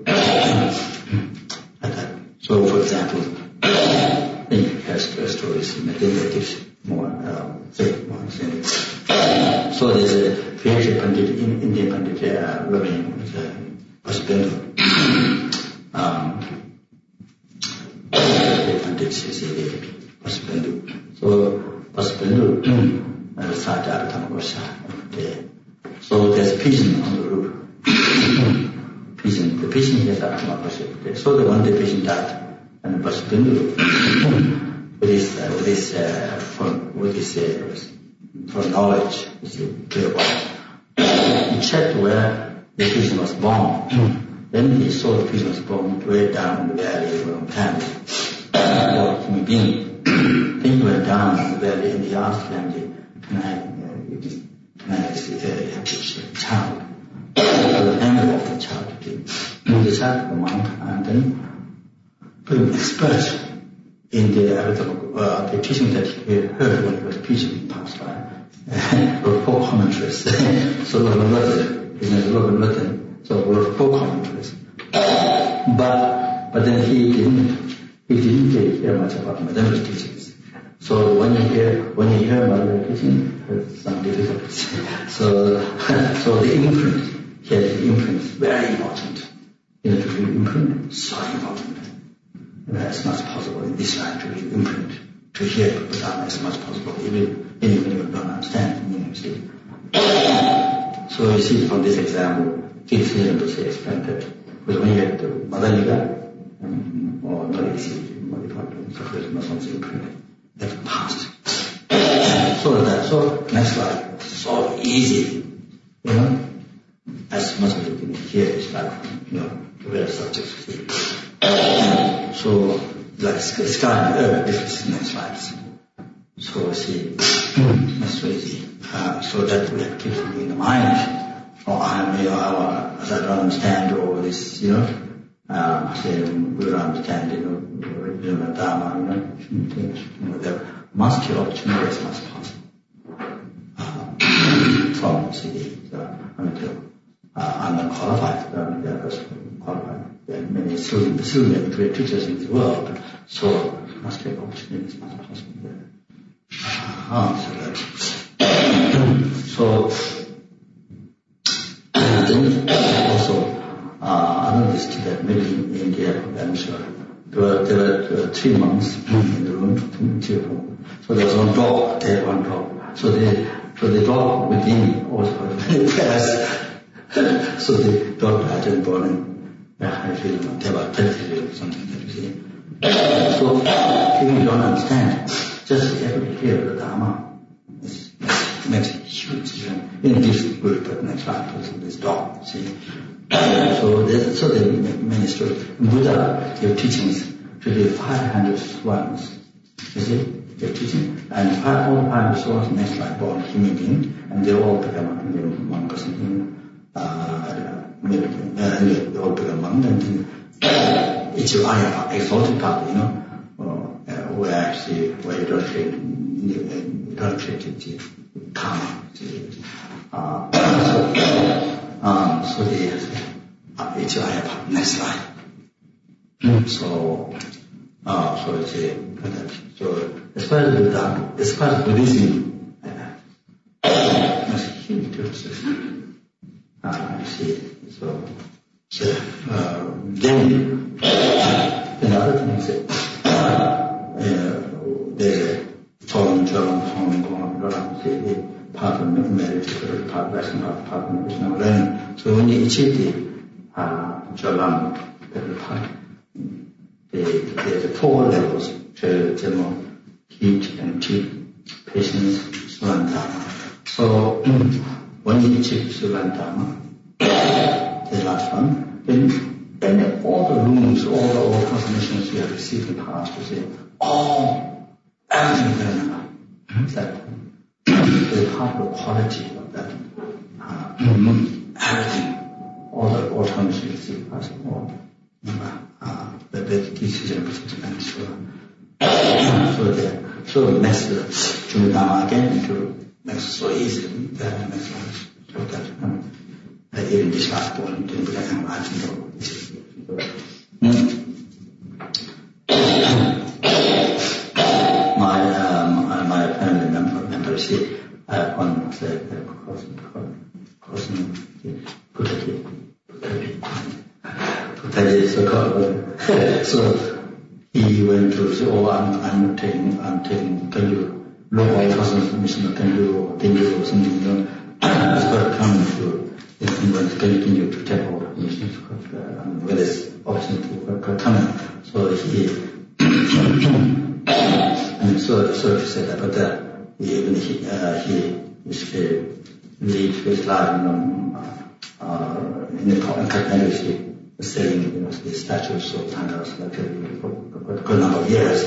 so for example, in the stories, meditatives, more, uh, say, more, say. So there's a creative Pandit, in Indian Pandit, uh, Ravi, uh, Vasubandhu. um, the Pandit is a Vasubandhu. So, Vasubandhu, uh, started Abhidhamma. So there's a pigeon on the roof. Pigeon, the pigeon has Abhidhamma. So the one day pigeon died, and Vasubandhu, with his, uh, with his, uh, for, with his, uh, for knowledge, with his clear one, he checked where the pigeon was born. Then he saw the pigeon was born way down in the valley from family, or human being. Then he went down in the valley and he asked family, can I, uh, can I uh, have this child? The family of the child came. The child, the monk, and then became expert in the uh, the teaching that he heard when he was preaching passed by. Wrote four commentaries. So Lord his name is Lord so wrote four commentaries. But but then he didn't, he didn't hear much about Madhava's teachings. So when you hear, when you hear Madhava's teaching, there's some difficulties. So, so the imprint, here the imprint is very important. You know, to read imprint, so important. And as much as possible in this line to read imprint, to hear Dharma as much as possible, even, even when you don't understand the meaning, see. So you see from this example, it's easy to say explain that. Because when you get the Madhaliga, um, or not easy, so there's no something imprint, that's past. So that, so next slide, so easy, you know, as much as you can hear this like, you know, the various subjects. So, like sky and earth, this is next slides. So, see, that's so easy. Uh, so that we have to keep something in the mind. Or I'm, you know, I, as I don't understand all this, you know, um, say, we don't understand, you know, original Dharma, you know, things, you know, there must be opportunity as much as possible. Uh, from C D, so, until uh, I'm not qualified, um, there are qualified. There are many students, students, great teachers in the world, so must take opportunities as much as possible there. Uh, so that, so then also, uh, I noticed that maybe in India, I'm sure, there were, there were uh, three monks in the room, two room. So there was one dog, they had one dog. So the, so the dog within also passed. So the dog died and born in. Yeah, I feel they were or something that you see. So, if you don't understand, just able to hear the Dharma is, makes a huge difference. In this group, but next life, this dog, see. So, so the many stories. Buddha gave teachings to the five hundred swans. You see, gave teaching, and five, all five hundred swans next life born human being, and they all become you know, monk or something. Uh, Maybe uh, they all become monk, and uh, each ayapa, exalted part, you know, uh, uh, where actually where you don't create, you don't create the karma. Uh, so, um, so the uh, each ayapa next life. Mm. So, uh, so it's a so as far as Buddha, as far as Buddhism, uh, there's a huge difference. Uh, you see. So, so uh, then another thing is that uh, there's a foreign German foreign going on, part of meditation, part of Western, part of meditation learning. So when you achieve the uh, German part, there's the four levels: general, heat and teeth, patience, Sulandama. So when you achieve Sulandama, the last one, then, then all the rooms, all the all transmissions you have received in the past, you say, oh, everything there. That the part of the quality of that, uh, everything, all the all transmissions you received in the past, all, uh, the, the decision and so so there, so it makes the Jumadama again into makes it so easy, that makes it so that. Um, Uh, even this last point, didn't become I don't know. My um, my family member members here uh, on the cousin Putati Putati so called. So he went to say, oh, I'm I'm taking I'm taking can you look at cousins mission can you can you or something you know it's got to come to. It was continue to take over the missions uh, with this opportunity for coming. So he, and so, so to say that, but uh, even he, uh, he is to lead his life, you know, uh, in the continuity, saying, you know, the statues of Tandas, like, for a good number of years.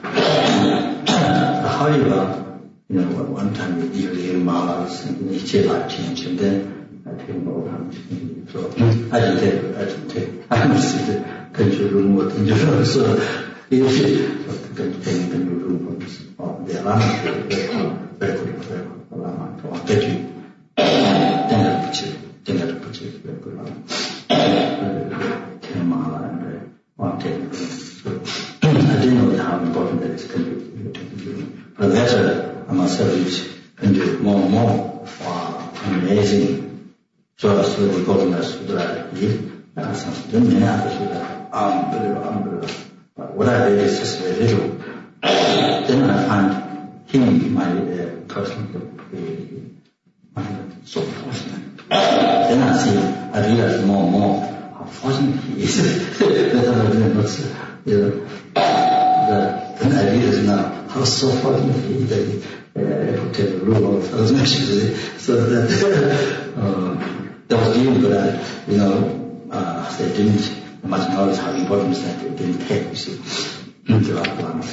However, you know, one time we usually in Malas, and each life change, and then I take more time. So I didn't take, I didn't take, I must see the country room or country room. So if you can take the room or the Lama, very good, very good, Lama, or get you, then I put you, then I put you, very good Lama. Mala and one taking so I didn't know how important that is going to be. But later, I must have reached into more and more uh, amazing. So as to the golden sutra, uh, some many other sutra, unbelievable, unbelievable. But what I did is just very little. Then I find him, my uh, person, so fortunate. Then I see, I realize more and more how fortunate he is. That I didn't know, you know. The, then I realize now how so fortunate he is that he uh, could take the rule of those measures. So that uh, that was given, but I, you know, uh, they didn't much knowledge how important that they didn't take, you see, into our plans.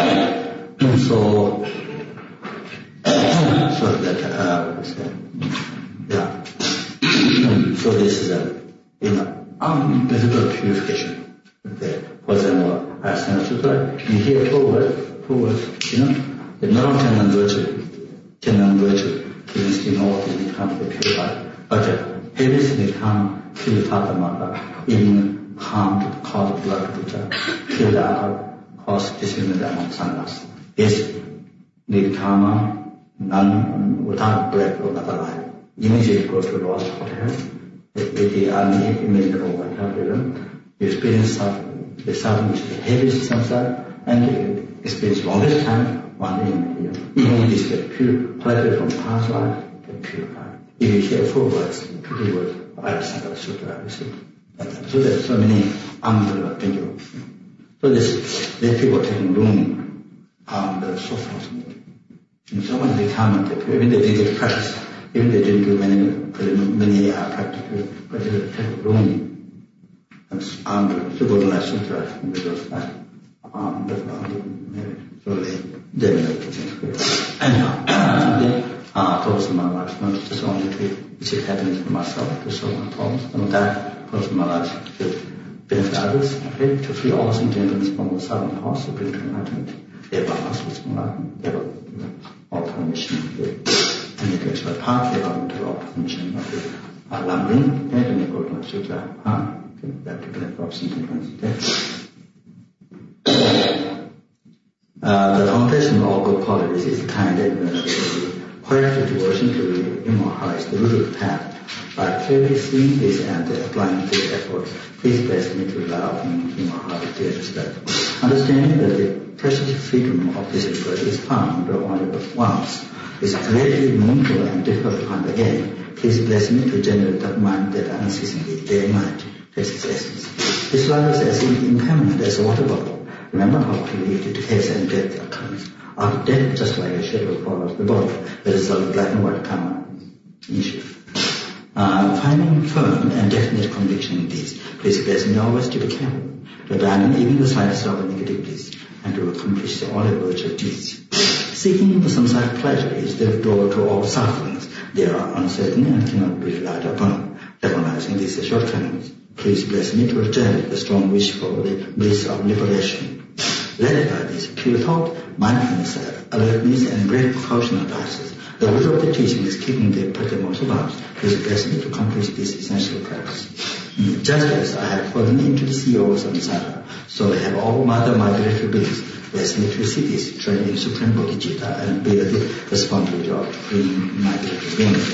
So, so that, uh, yeah. So this is a, you know, unbelievable purification. Okay. For example, Asana Sutra, you hear four words, four words, you know, the non Tenan virtue, Tenan virtue, means in all things become purified. But uh, everything become purified among even harm to the cause of blood, which are kill the alcohol, cause disunity among sanghas. Is nirkama, none without breath or not alive. Immediately go to lost hotel. With the unimaginable what happened, you experience suffering, the suffering which is the heaviest samsara, and you experience longest time, one in here. Even if this get pure, pleasure from past life, get purified. If you hear four words, three words, Ayurveda Sutra, you see. So there's so many unbelievable things. So this, these people taking room on the sofa. And so when they come, even they did practice, even they didn't do many, many uh, practical, but they take room and on the Subodhana Sutra, and they go back on the ground. So they, they make the things. Anyhow, they uh, told my life, not just only to, which is happening for myself, to solve my problems, and that caused my life to benefit others, okay, to free all sentiments from the seven house, to bring to enlightenment. They have a house with enlightenment, they have all permission, and they go to the path, they go to all permission of the Lamrim, okay, and they go to the Sutra, huh? Okay, that to benefit all sentiments, okay. Uh, the foundation of all good qualities is kind and quiet devotion to the immortalize the root of the path. By clearly seeing this and applying this effort, please bless me to love and immortality dear respect. Understanding that the precious freedom of this effort is found only but once, is greatly meaningful and difficult to find again. Please bless me to generate that mind that unceasingly, day and night, takes its essence. This life is as impermanent as a water bottle. Remember how clearly it decays and death occurs. After death, just like a shadow follows the body, there is a black and white karma issue. Uh, finding firm and definite conviction in these, please bless me always to be careful, to abandon even the slightest of negativities, and to accomplish all the virtuous deeds. Seeking the samsara pleasure is the door to all sufferings. They are uncertain and cannot be relied upon. Recognizing these shortcomings, please bless me to return the strong wish for the bliss of liberation. Led by this pure thought, mindfulness, alertness, and great caution advices, the root of the teaching is keeping the Pratimoksha vows. Please bless me to accomplish this essential practice. Just as I have fallen into the sea of samsara, so I have all my other migratory beings. Bless me to receive this training in Supreme Bodhicitta and be the responsibility of freeing migratory beings.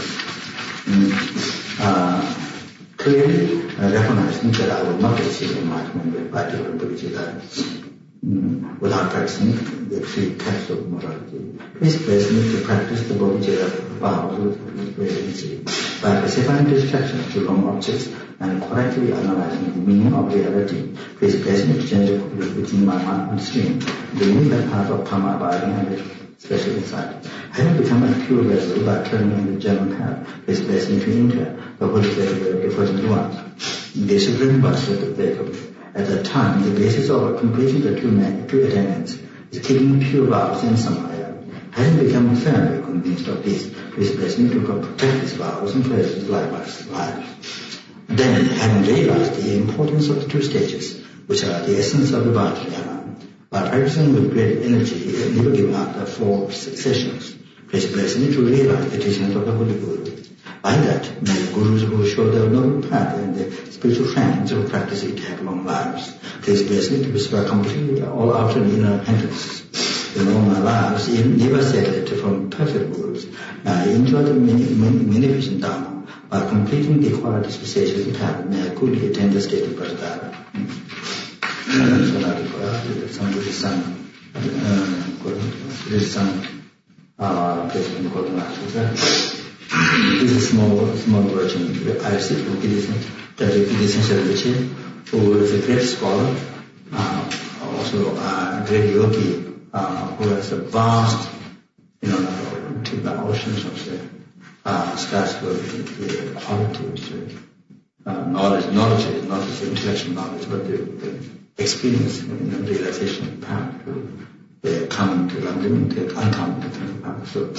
Mm. Uh, clearly uh, recognizing that I will not receive enlightenment by different Bodhicitta. Mm, without practicing the three types of morality. Please bless me to practice the bodhicitta vows with great ease. By specifying distractions to wrong objects and correctly analyzing the meaning of reality, please bless me to change the conflict between my mind and stream, bringing the path of karma abiding and with special insight. Having become a pure vessel by turning in the German path, please bless me to enter the holy way of the First One. The Supreme Bhattacharya Vehicle. At that time, the basis of completing the two, men, two attainments is keeping pure vows and samaya. Having become firmly convinced of this, please bless me to protect these vows and praise his life. Then, having realized the importance of the two stages, which are the essence of the Vajrayana, by practicing with great energy and never giving up the four sessions, please bless me to realize the teachings of the Holy Guru. By that, many gurus who show the noble path and the spiritual friends who practice it have long lives. These blessings were completely all out of inner hindrances. In all my lives, he never separated from perfect gurus. I enjoy the magnificent Dharma. By completing the qualities of sage Vipassana, may I coolly attain the state of Brahmadara. So now, some Buddhist son, Buddhist son, President Gordon this is a small, small version. I received from Gidison Rinpoche, who is a great scholar, uh, also a great yogi, uh, who has a vast, you know, to the oceans of the uh, skies with the quality, uh, knowledge, knowledge is not just intellectual knowledge, but the, the experience in the realization path. They come to London, they uncommon to the path. So,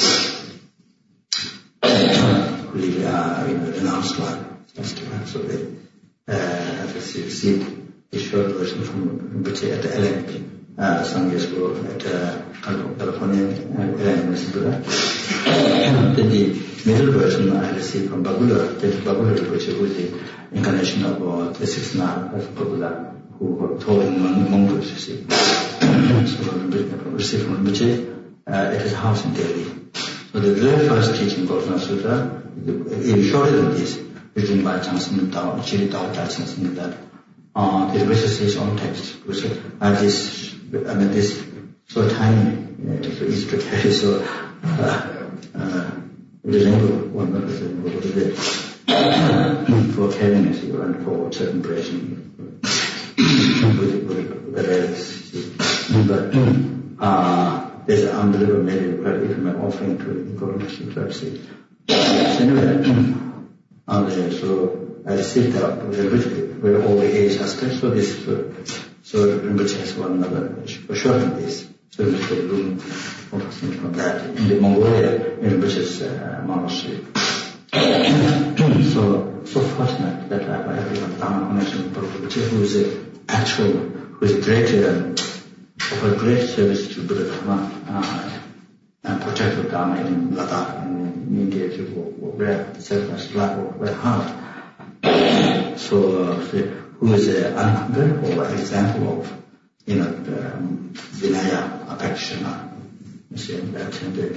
really, uh, you know, announced one festival. So they uh, received a short version from Rinpoche at the L N P. Uh, some years ago at uh, California and then the middle version I received from Bagula, the Bagula Rinpoche, who is the incarnation of uh, the sixth Nine of Bagula, who taught in Mongols, you see. So received from Rinpoche uh, at his house in Delhi. So the very first teaching, Goswami Sutra, is shorter than this, written by Changshan Dao, Chiri Dao Daisen, that uh, it recites his own text, which uh, this I mean, this so tiny, uh, so easy to carry, so, uh, uh, it is able, one of the, for carrying it, and for certain duration, with, with the relics. But, uh, there's an unbelievable merit that if I'm offering to the Gordon Sutra. Anyway, uh, so I received that very old age aspect, so this, uh, so Rinpoche has one another for sure in this. So we should learn from that in the Mongolia, in Rinpoche's uh, monastery. so, so fortunate that I have a Dharma connection with Rinpoche, who is a actual, who is a great, uh, of a great service to Buddha Dharma, uh, and protector Dharma in Ladakh, in India, where selfless life work very hard. So, uh, who is an unconvertible example of, you know, the, um, Vinaya, Apekshana, you see, that, and the,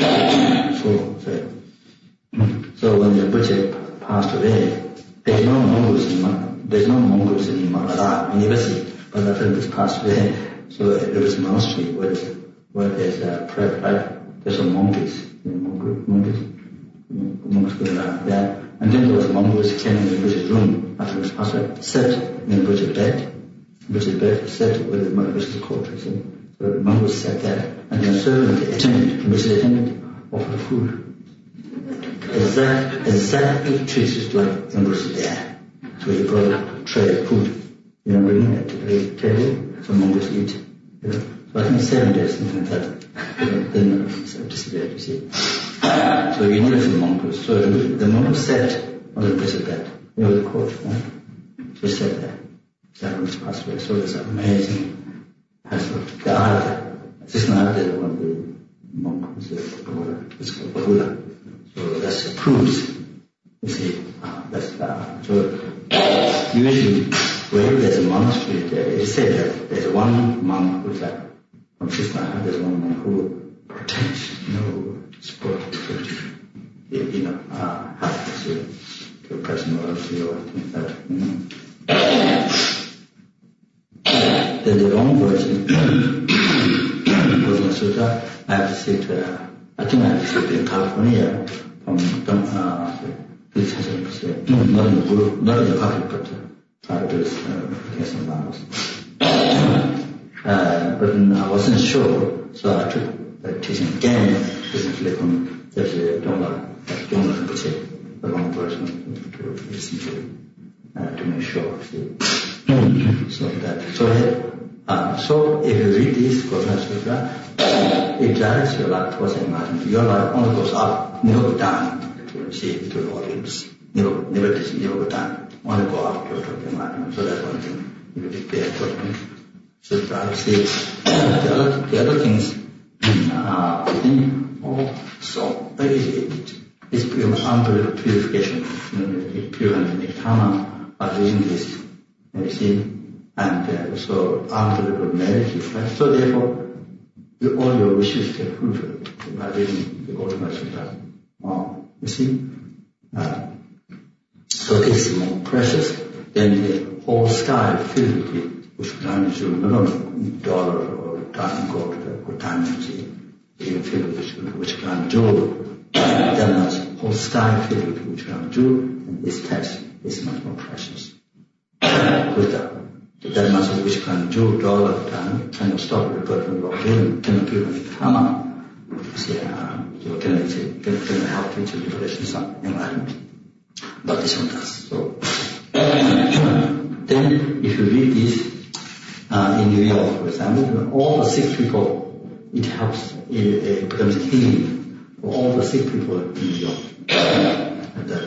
so, so, so when the Buddha passed away, there's no Mongols in, there's no Mongols in Ladakh, university, but after this passed away, so there was a monastery where, where there's a prayer, right? There's some monkeys, monkeys, monkeys, monks going around there. And then there was Mongols came in the Buddha's room after his passed away, sat in the Buddha's bed, Buddha's bed, sat with the Buddha's court. So the Mongols sat there, and the servant attendant, the Buddha's attendant, offered food. Exact, exactly treated like the Buddha's there. So he brought a tray of food, you know, bringing it to the table, so Mongols eat. You know. So I think seven days, something like that. You know, then uh, disappeared, you see. So you need some Mongols. So the, the Mongols sat on the Buddha's bed, you know, the court, right? So he sat there. That was passed away. So it's amazing. The art, this is not the one the Mongols, the Buddha, it's called Buddha. So that proves, you see, uh, that's the art. So usually, wherever there's a monastery, there is said that there's one monk who's like, from Krishna, there's one monk who protects, you know, support, you know, uh, help to, to a person or to or things like that. Mm-hmm. Then the wrong version, Goswami Sutra, I have received, uh, I think I have received in California from, uh, this has been, not in the group, not in the public, but private, uh, case of Laos. Uh, but I wasn't sure, so I took the teaching again, recently from the Dongla, Dongla Rinpoche, the wrong version, to listen to, uh, to make sure. See. So that, so, uh, so if you read this Goswami Sutra, it directs your life towards enlightenment. Your life only goes up, never go down to receive to the audience. Never, never, never go down. Only go up to the enlightenment. So that's one thing you will pay attention. So I see the other, the other things, uh, I think, oh, so it, it, it's, unbelievable purification, purifying karma by doing this, you see, and uh, so unbelievable merit, right? So therefore, you, all your wishes get fulfilled by reading the Gotama Sutta. Oh, you see, uh, so this is more precious than the whole sky filled with which can you not only dollar or diamond gold or diamonds, even filled with which can jewel, that much whole sky filled with which can jewel, and this text is much more precious. With that much of which can jewel, dollar, diamond, cannot stop the burden of healing, cannot give any karma. See, uh, so can it can, can help you to liberation, some enlightenment. But this one does. So then, if you read this uh, in New York, for example, all the sick people, it helps, it, it becomes healing for all the sick people in New York. And that,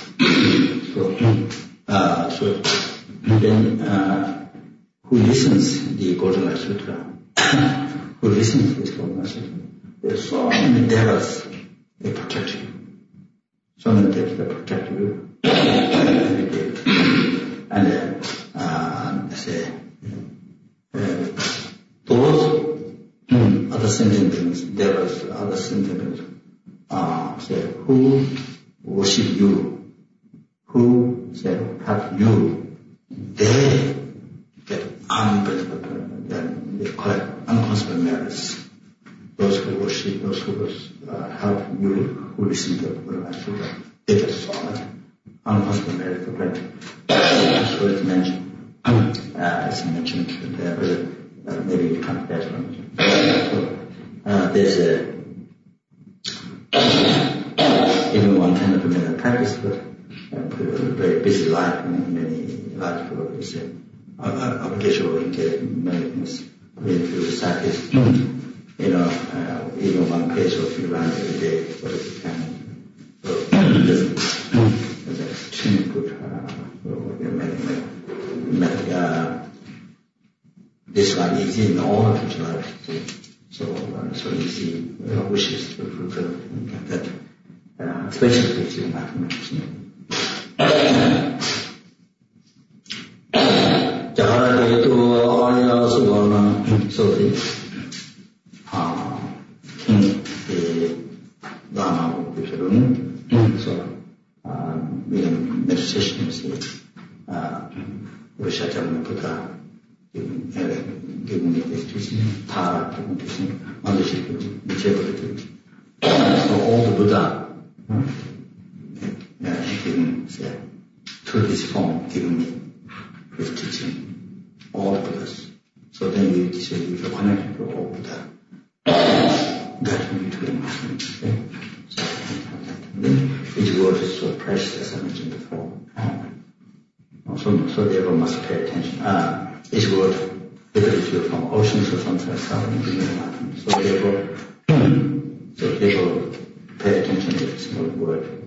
so, uh, so then, uh, who listens the Gotama Sutra? Who listens to this Gotama Sutra? There are so many devas, they protect you. So many devas, they protect you every day. And uh, uh, I say, uh, those mm, other sentient beings, devas, other sentient beings, uh, say, who worship you, who say, have you, they get unbelievable, then they collect unconsidered merits. Those who worship, those who uh, help you, who listen to the Gotama Sutra, they get so much unconsidered merit for granted. So it's mentioned, uh, it's mentioned there, but uh, maybe you can't get one. So, uh, there's a, even one kind of a practice, but uh, very busy life, many life people is uh, obligation to engage in many things. If you recite this, you know, uh, even one page or few lines every day, what is kind of, so, there's a extremely good, uh, uh, this one easy in all of his life. So, uh, so easy uh, wishes to fulfill that, uh, especially if you're not mentioning. Jahara to Arya Suvarna, so the uh, king, the Dharma of the so, uh, in meditation, uh, Vishakarma Buddha giving me this teaching, Tara giving teaching, Mandashik giving, so all the Buddha uh, giving, say, through this form, giving me his teaching, all the Buddhas. So then you say, if you're connected to all Buddha, that will be to enlightenment. Okay? So then each word is so precious, as I mentioned before. So, so therefore must pay attention. Uh, each word, whether if you're from oceans or from enlightenment. So therefore, so therefore pay attention to this word.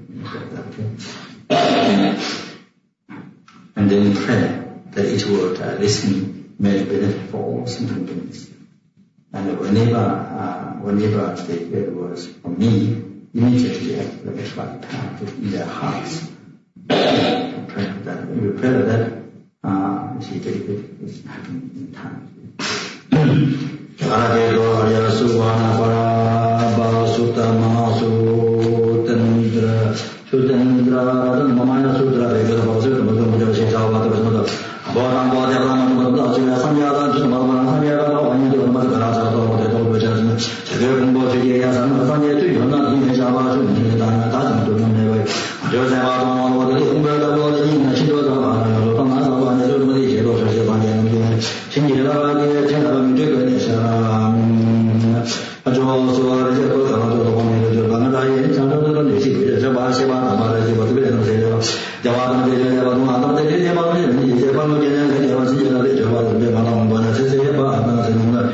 Okay? And then pray that each word uh, listening may benefit for all sentient beings. And whenever, uh, whenever they hear the words from me, immediately have the right path in their hearts. Pray for that. If you pray for that, uh, you see, it's happening in time. Aradedo Arya Suvana Para Bhavasutta Mahasu Tendra Sutendra Mamaya Sutra Vegata Bhavasutta Madhumaya Shekha Vata Vasmata Bharam Bhadya Brahman Madhya Samyada Jismavana Samyada Vanyadu Madhara Sato Madhya Vajasana Chagirun Bhajya Yasana Sanya Tuyona Dine Shabha Suni Dana Tazam Tunam Neve Joseva Vada Umbra Vada Dina Shidoda Vana Lotana Savana Lumadi Jero Shashavanya Shinjira Vada Chana Mituka Nisha Ajo Suara Jeko Kamato Vamina Jogana Chana Nisi Java Shiva Amara Jiva Seva Javana Javana Javana Javana Javana Javana Javana Javana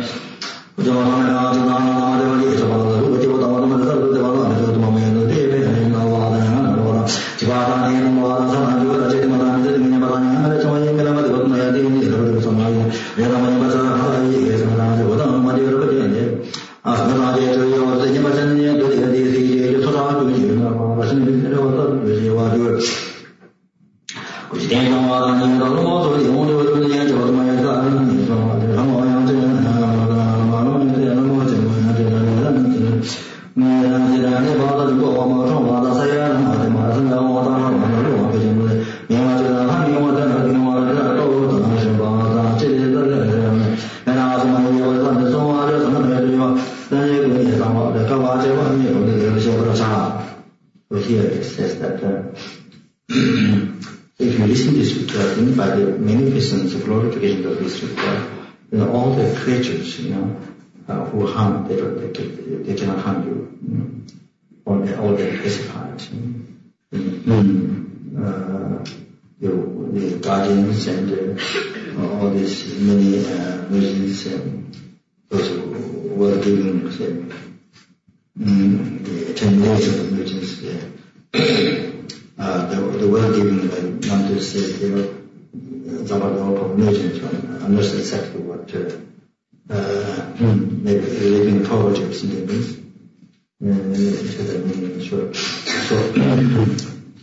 Thank you. says that uh, if you listen to this sutta, then by the magnificence of glorification of this sutta, you know, all the creatures, you know, uh, who harm, they, don't, they, they cannot harm you. You know, all they all get pacified. Mm. Uh, the, the guardians and uh, all these many uh, virgins and those who were given, say, mm, the ten millions of virgins, yeah. uh, the, the were given, like, not to say they were some of the all virgins, I'm not exactly what, uh, uh, maybe living in poverty or something like this. So, so,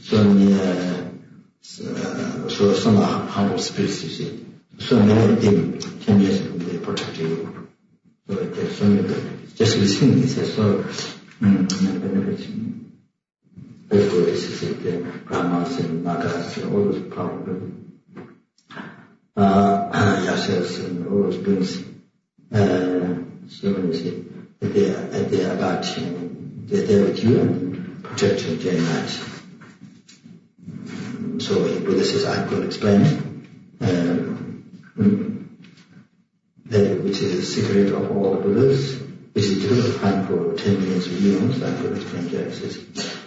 so, so some are humble spirits, you see. So many of them, ten years ago, they protect you. So there's so many benefits. Just listening, he says, so many benefits. Therefore, this is it, the Brahmas and Nagas, all those powerful uh, Yashas and all those beings. Uh, so when you see, that they are, that they are about you. They're there with you and protect you day and night. So Buddha says, I could explain uh, that which is the secret of all the Buddhas, which is difficult to find for ten millions of years. I could explain to you. Says,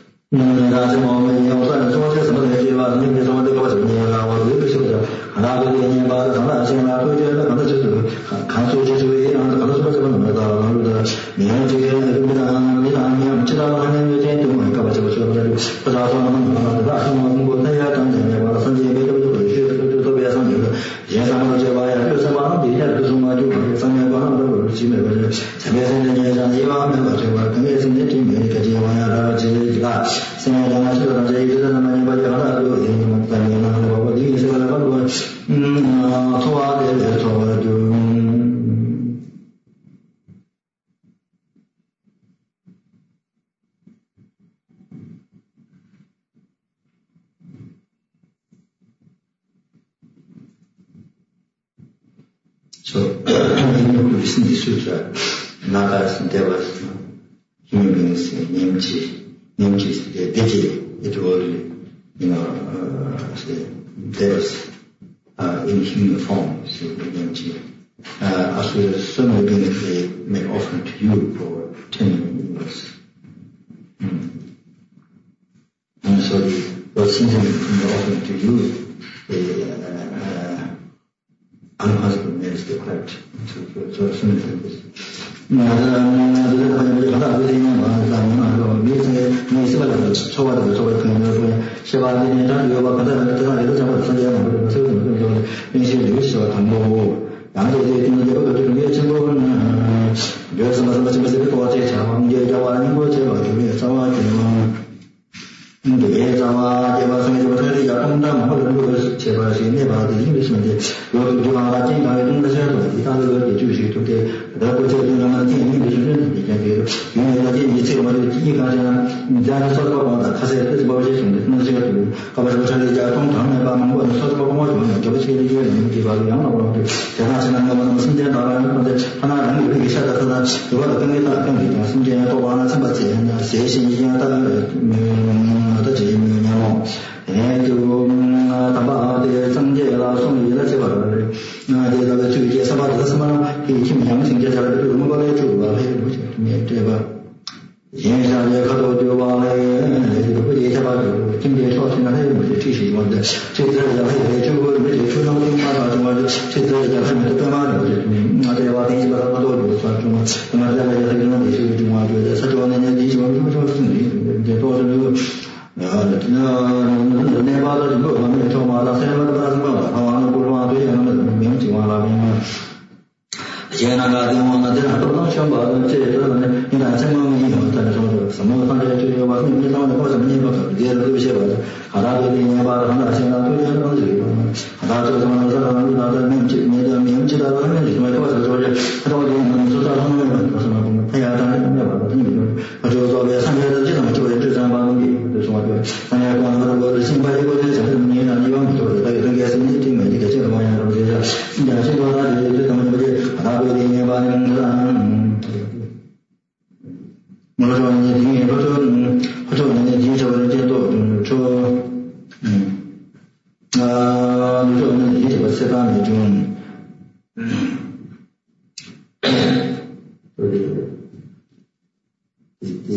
So, when you listen to the sutra, Nagas and Devas, human beings, Nyingchi, Nyingchi is the Vijay, it will, you know, uh, say, Devas uh, in human form, so Nyingchi. Uh, as well as so many beings, they make offering to you for ten million years. Mm. And so, what's in the offering to you, they, uh, unhusband is the correct. So, so many things.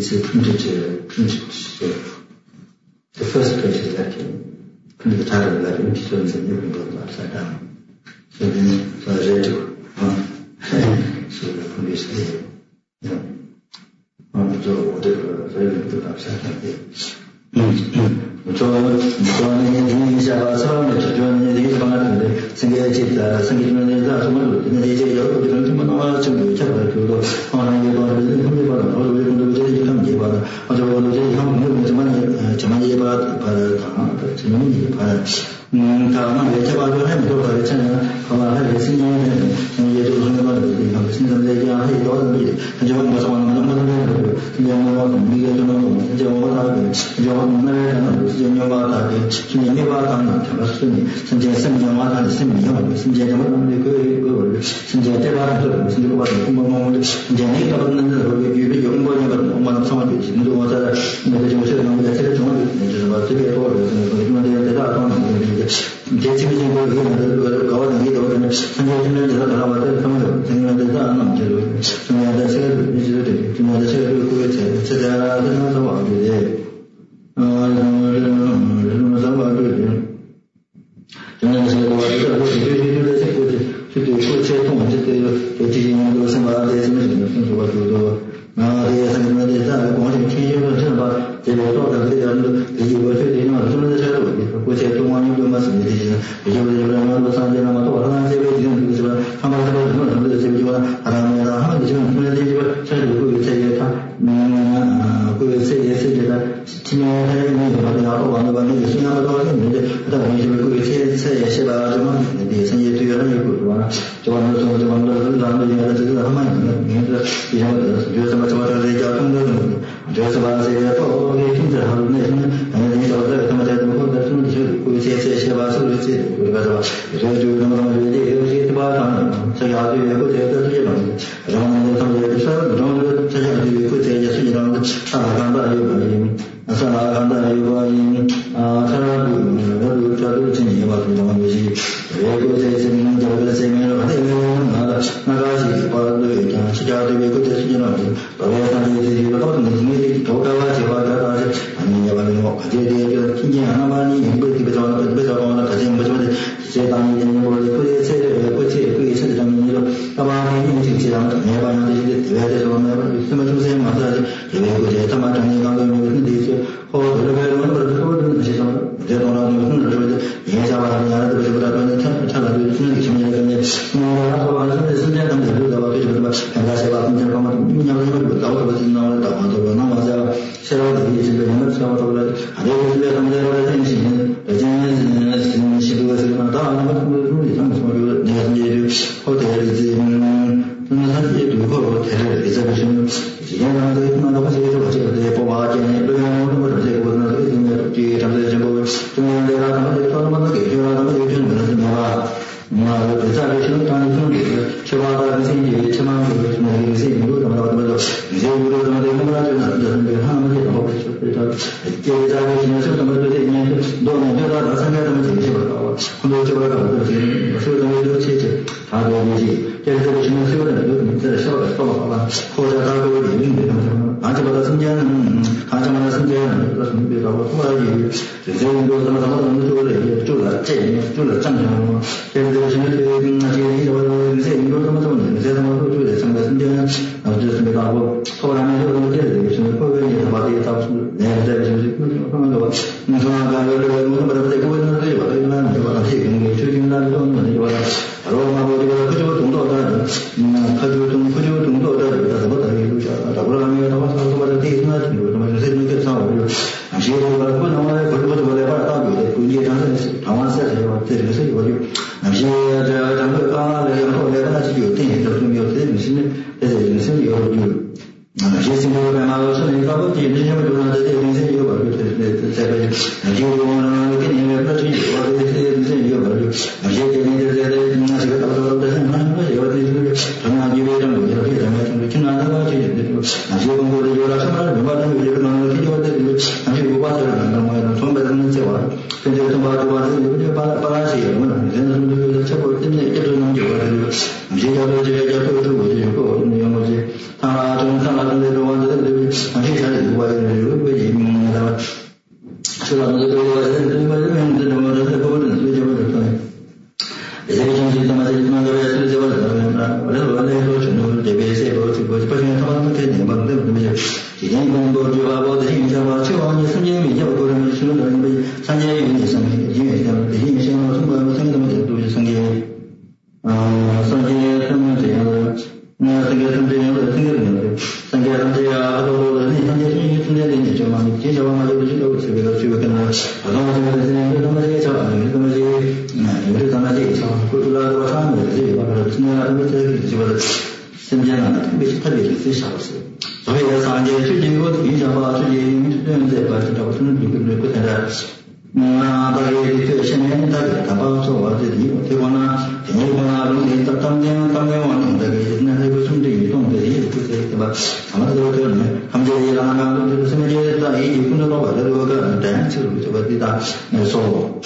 is printed uh, printed uh, the first page is like uh, printed the title like empty terms and you can go upside down. So then so I read it. Uh, so the police say, you know, um, so whatever, so you can put upside down there. 我说我说那你下把手呢，就说你这个方案对不对？生个记得，生个什么的，那什么路，那这些要求就什么那就有差不多就多，好像一个他们一把，我说我们这些他们一把的，我说我这些他们什么呢？什么一把把他什么一把，嗯，他们这些把就还没多少钱呢，好吧？还有新疆的，也就是说那个地方，新疆这家还有多少米？那就我说我们我们那个，新疆我们那个什么，新疆我那个，新疆我们那个。新疆话他的，新疆话他的，他们是你，新疆新疆话他的是你要的，新疆什么什么的个个，新疆这把是，新疆话是什么什么的，新疆那个那那个有有用过那个，我们那上面就新疆话在那个就是那个这个中文就是说这个多的，那个什么的在大东那个，这基本上我有那个搞的那个那个，新疆现在在大我在他们新疆在大那就是，新疆在这个一直对，新疆在这个各个在在在那什么对的。嗯，什么什么对的，真的是我这个对对对对这个这个过车动这个这这些都什么这什么什么什么都都，然后这些什么的在光线天气的什么这个到的这个这些我对的那什么的车路的过车动啊有什么什么这些，也就是有什么上街那么多，他这个这个是吧？他们这个什么什么的这个就他们他们这种什么这个车路会这些他嗯会这些这些的。今年还有那个什么，然后往那个那个新加坡高兴的，但我们就是各位些这些些吧，什么那些生意对原来有不完了，就完了什么就完了，然后原来这个他们名字，比方说就是什么什么这些交通的什么的，就是把这些包给停止，还有那什么，嗯，你说这他们在中国的什么就是各位些这些吧，收入这这个是吧？有时候就什么什么这些有些对吧？这样对或者这些东西，然后呢，他们就说，然后这样对或者也是一样的，上海看到有个。算了，刚才有个啊，他说我我这都今年吧，这种东西，我过在这边，这个这边了，那个那个那个是把那个讲，是讲这边过在这边了，把那个他这这个到底是没得多高啊，这个这个是，你要把那个这这就今年那么你不这个找那个不找那个，这不什么的，这当年我过在这过这过这这上面就，那么你这这样子，你把那这些对外的说那什么出现嘛，这因为过这他妈整年刚刚有那些。或者这个我们说的那些什么，这种呢，我们说的影响吧，人家都是不大专的，看看了就是那个什么样的呢？嗯，然后吧，现在身边他们就是的吧，对什么什么，看那些吧，你像什么，你像什么到处是那么到处都那么在现在的一些人们知道都了，还有就是他们在那个东西，呃，今年是是这个这个当然他们他们努力，他们说就是那个也就后台的这嗯，那他也对后台的这个什么。以前咱们这个那个这个这个这个宝马今年这个那个这个我那这个这咱们这个中央的他们这个他们给就他们这个政府是什么吧？那这在这些当地政府七八个经济七八个什么有些有什么什么的，有些有什么的我们这个这个他们这个我就是他就在这些什么这些年多年就到三个他们这些吧，很多就那个这些所有东西都切切，他这个东西就是这个什么所有的有什么在小的说好吧，或者他会。而且把它生煎，嗯，而且把它生煎，这什么别的，我后来也这些人都什么什么东西都来就来这就来正常嘛。现在这个什么这个那些人说这些人都什么什么这些什么都就来生的生煎，然后就是没打过。后来呢，就什么这个什么后面也把这些招数，然后再就是那个那个，那说那个这个我们把它这个我们这个把这个呢，就把它这个就就那个东西就把它，然后嘛我这个科学动作的，嗯，科学动科学动作的什么的都叫。找不到那个他妈他妈的地方挺多，他妈就是那个上我就，有些我我我我我我来把大有的估计上是台湾赛车吧，这个是我就，有些这咱们刚来后来那是有电影就是没有这种新的，这种新有就，啊，有些新的干嘛？是那个我记得什么就是这些东西有吧，就是那这个，有些我跟你那去有啊，这些东西有吧就，有些给你这这这那些个到到这些那什么有的就是平常因为这种有些什么就是经常那个去。那些工作的有了什么人吧，那有些可能听说的有，那些有把这个那么从北他们接完，跟这个从把这把这个就把把那些什么的，现在就是差不多真的一直能有了，就是有些叫做这个叫做这个就有个那个东西，他中他那那个往这个那些才有 생겨 생겨는 생겨는 생겨는 제가 하도록 현재 중에 중요한 좀 많이 제가 가지고 지금 제가 지금 그냥 아동한테 생각을 좀 하게 저 그래서 이제 우리 단아지 그걸로 하면 이제 바로 중요한 것들 지금 생겨나는 비슷하게 있으셔서 저희가 상제 주진고 비자와 주진 주진제 받으라고 하는 부분을 그대로 아, 다시 그 신의 다시 답아서 와지니 대원아 대원아 좀 답답하면 답답하면 되게 있는 그 좀도 이동들이 그렇게 막 아마도 그러네 감정이랑 하나도 무슨 일이다 이 이분으로 가져가 대한체로 저거다 그래서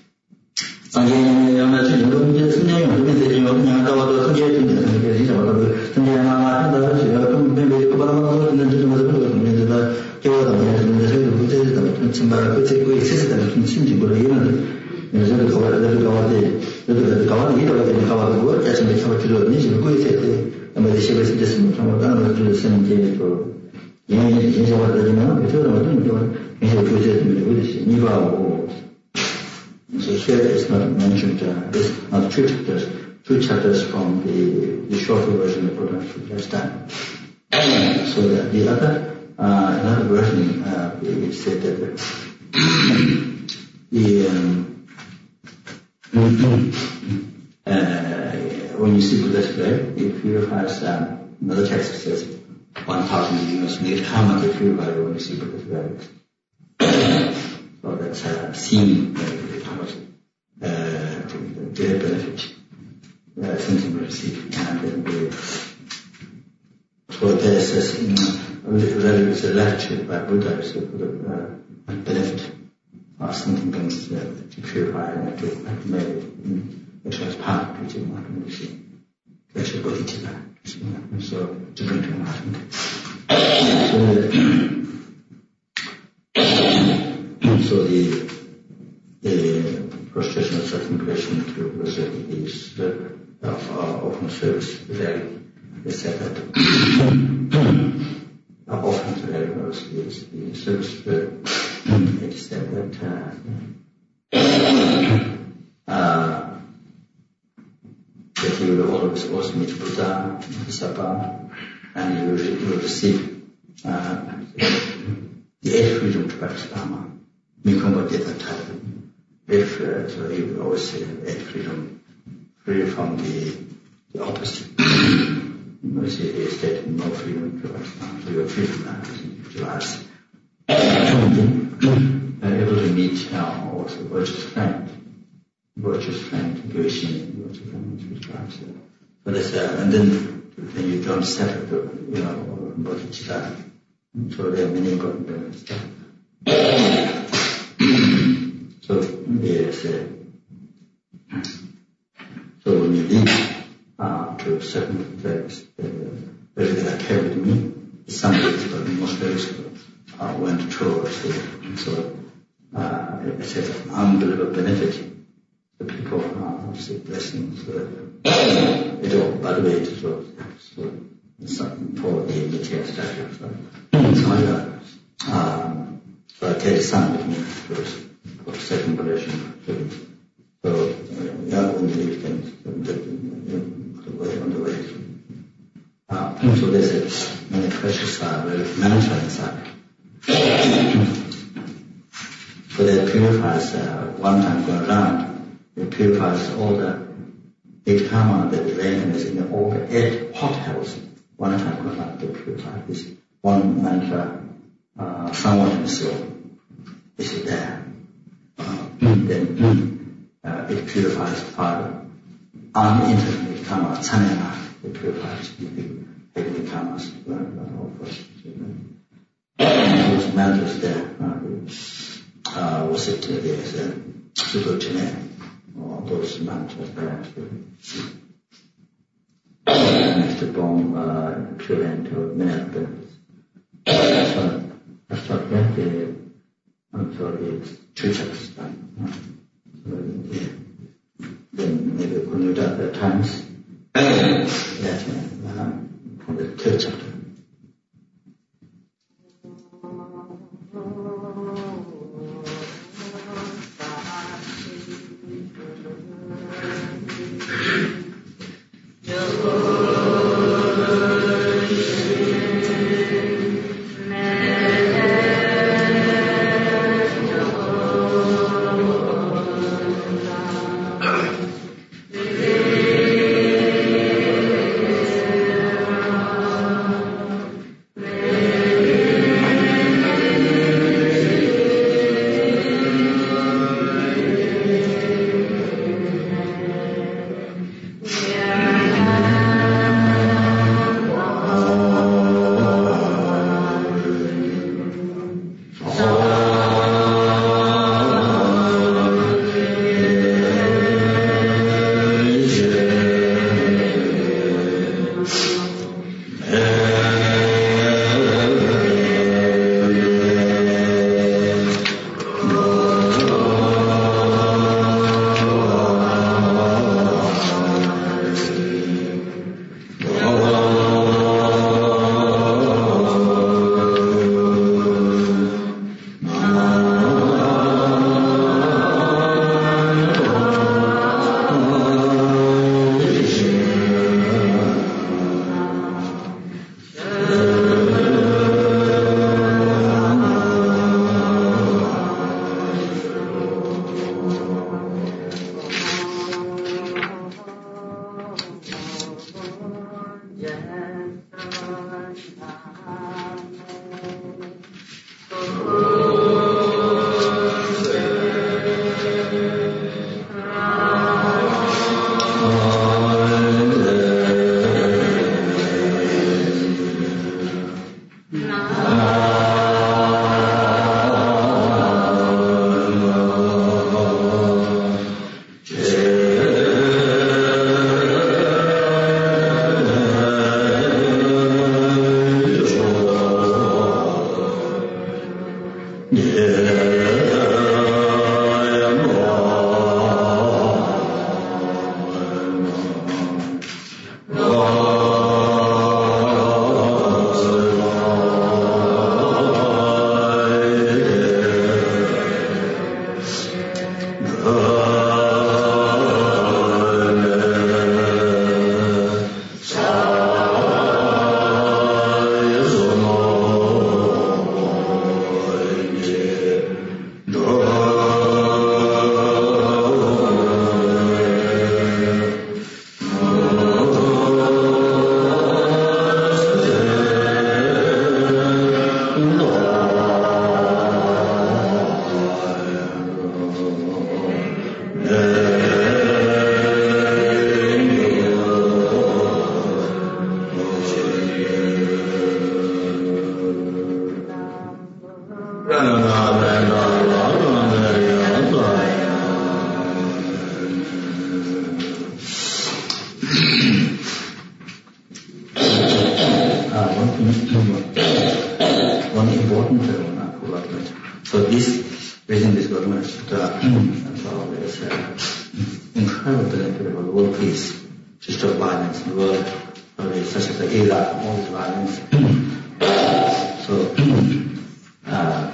상계에 아마 지금 이제 신경이 어떻게 되지 그냥 나와도 상계에 좀 되는 게 저거도 신경이나 한다 제가 좀 매매 그 바람으로 있는 좀 그러거든요 제가 제가 이제 저희도 그때도 정말 그때 그 있었을 좀 심지고 이런 저도 가와도 가와도 저도 가와도 이러가 되는 가와도 자신이 참 필요한 지금 그 있을 때 아마 대시가 있었으면 정말 다른 것들을 쓰는 게 또 예의 인정을 되지만 저도 어떤 좀 이제 교제들이 그것이 이바하고 so here is not mentioned uh, this not two chapters two chapters from the the shorter version of Buddha last time so that the other Uh, another version, uh, it said that the, um, uh, when you see Buddha's breath, it purifies, um, another text says, one thousand years need karma to purify when you see Buddha's breath. So that's, uh, seeing, uh, how much, uh, great benefit, uh, something we receive. And then the, so there says, you know, it's a lecture by Buddha, so for the uh, benefit of something things uh, to purify and to make it transparent, which is not going to see. That's a bodhicitta. So to bring to enlightenment. So the the prostration of circumcision to preserve is uh, of uh, open service very is said that. Uh, often today was is the service that it said that uh, uh, that you will always also meet Buddha, Sabha, and you will, you will receive uh, the eighth freedom to practice Dharma. Mikumba type. If uh, so you will always say eighth freedom, free from the, the opposite. You see, the state no freedom to us, so you're free from that, to us. And able to meet now also virtuous friend, virtuous friend, Gyoshin, virtuous friend, which is so that's, uh, and then, then you don't separate, you know, bodhicitta. So there are many important stuff. So, yes, uh, so when you leave, Uh, to certain things, uh, really that carried me. Some days, but most days, uh, went towards it. So, uh, it has an unbelievable benefit. The people uh, receive blessings. Uh, it all, by the way, so, so, so for the material structure. So, so I, uh, um, so I carry some with me first, for the second relation. So, so uh, yeah, when you leave things, way on the way. Uh, so there's a many precious uh, mantra inside. So that purifies, uh, one time going around, it purifies all the eight karma that is in the, all the eight hot hells. One time going around, they purify this one mantra, uh, somewhat in the soul. Is it there? Uh, then uh, it purifies fire. Unintermittent karma, sanena, it purifies the heavenly karmas, all first. Those mantras there, uh, was it uh, there's a Sudochine, or those mantras there. Next to bomb, uh, purulent or minute. So, that's what that the, I'm sorry, it's two chapters done. Yeah. Then maybe when you done the times, that uh, from the third chapter. Yo one important development. So this, within this development, uh, so there's uh, incredible benefit of world peace, system of violence in the world, such as the Iraq, all this violence. So, uh,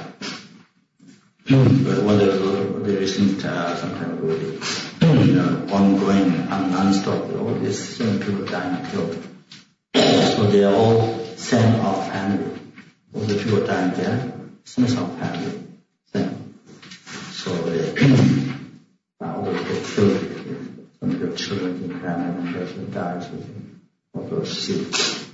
when there was the recent, uh, some time ago, the you know, ongoing and non-stop, all these young people dying and killed. So they are all same our family. All the people dying there, same as our family. Same. So they, uh, all the children, some of the children in the family members who died, so all those see.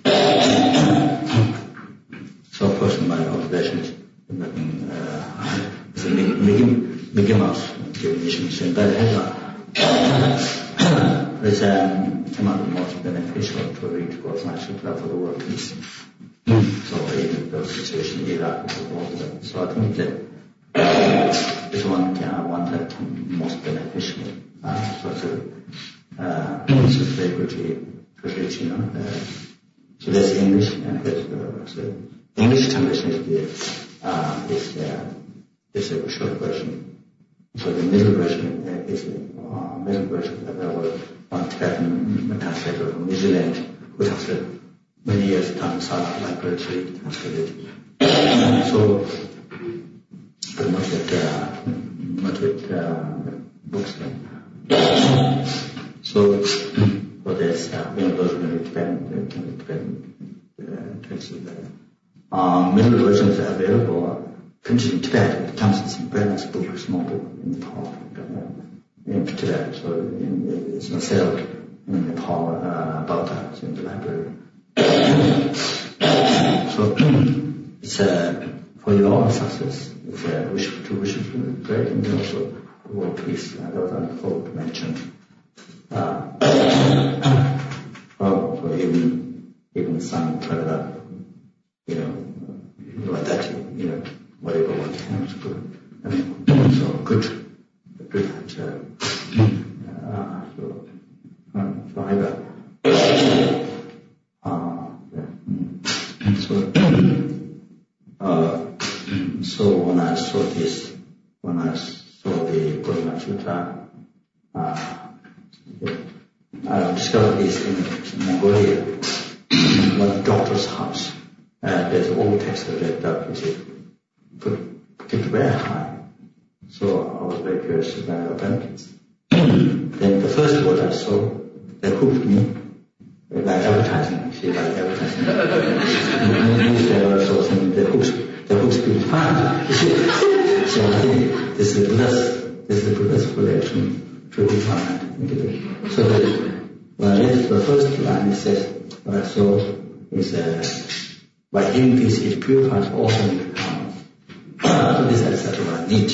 So first of my observation is nothing, uh, it's a Mickey Mouse definition, but it has a, it's um, among the most beneficial to read God's natural for the world peace. Mm. So in those situations, Iraq, so I think that uh, this one can I want that most beneficial. Uh, so so, uh, it's very good to read, you know. Uh, so that's English, and that's uh, so English translation is the uh, is uh, is a short version. So the middle version uh, is the uh, middle version available on Tibetan translator from New Zealand, who translated many years time Sala library translated. So, but not with uh, not with uh, books. So, for this, uh, you know, those in Tibetan, Tibetan uh, texts. Uh, middle versions are available. Uh, printed in Tibet. It comes in some very nice book, small book in Nepal, uh, in Tibet. So in, it's not sold in Nepal, uh, Bauta, it's in the library. So it's uh, for your own success. It's a uh, wish to wish for great and also world peace. Uh, those are the four mentioned. Uh, for, for even even some traveler, you know, like that, you know. Whatever one can is good. I mean, so good, good at, uh, uh, so, um, so either, uh, yeah. So, uh, so when I saw this, when I saw the Goswami Sutra, uh, I discovered this in Mongolia, one doctor's house. Uh, there's an old text of that doctor, put, put it very high. So I was very curious when I opened. Then the first word I saw, they hooked me by advertising. See, by advertising. Newspaper or something, they hooked, they hooked people fine. So I think this is the Buddha's, this is the Buddha's relation to the mind. So that when I read the first line, it says, what I saw is, uh, by doing this, it purifies all the karma. So this is exactly what I need.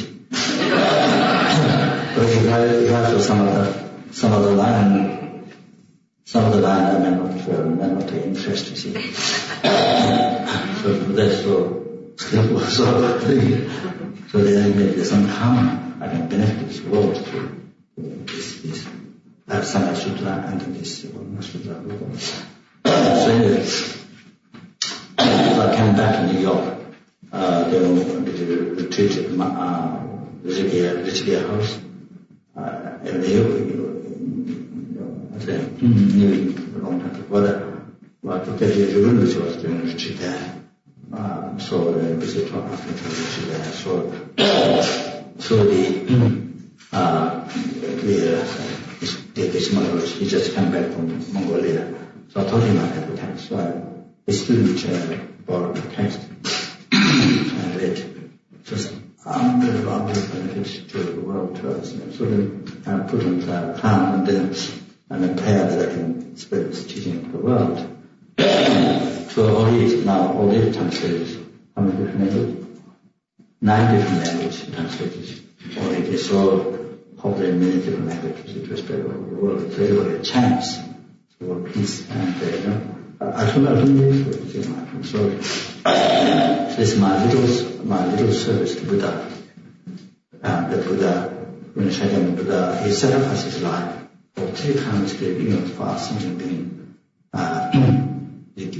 But if I, if I saw some of the, some of the line, some of the line I may not, uh, may not take interest, you see. So that's so skillful, so, so then there's some karma I can benefit this world through this, this, uh, Sangha Sutra and this Goswami Sutra. So anyway, so I came back to New York. Uh, they retreat at uh, Richelieu House. Uh, and they, you know, I said, knew for a long time. What, what the religion was doing retreat there. Uh, so the visit to retreat there. So, so the, uh, the, uh, the Geshma, he just came back from Mongolia. So I told him I had the text. So I, a student uh, borrowed the text. And it just unbelievable, unbelievable benefits to the world to us. So then I put on the crown and then and then prayer that I can spread this teaching to the world. So already now already translated how many different languages? Nine different languages translated already. So hopefully in many different languages it will spread all over the world. So everybody a chance to world peace and uh, you know. I don't know, so this is my little, my little service to Buddha. And the Buddha, when Shakyamuni Buddha, he sacrificed his life for three times the, you know, for a sentient being. Uh, he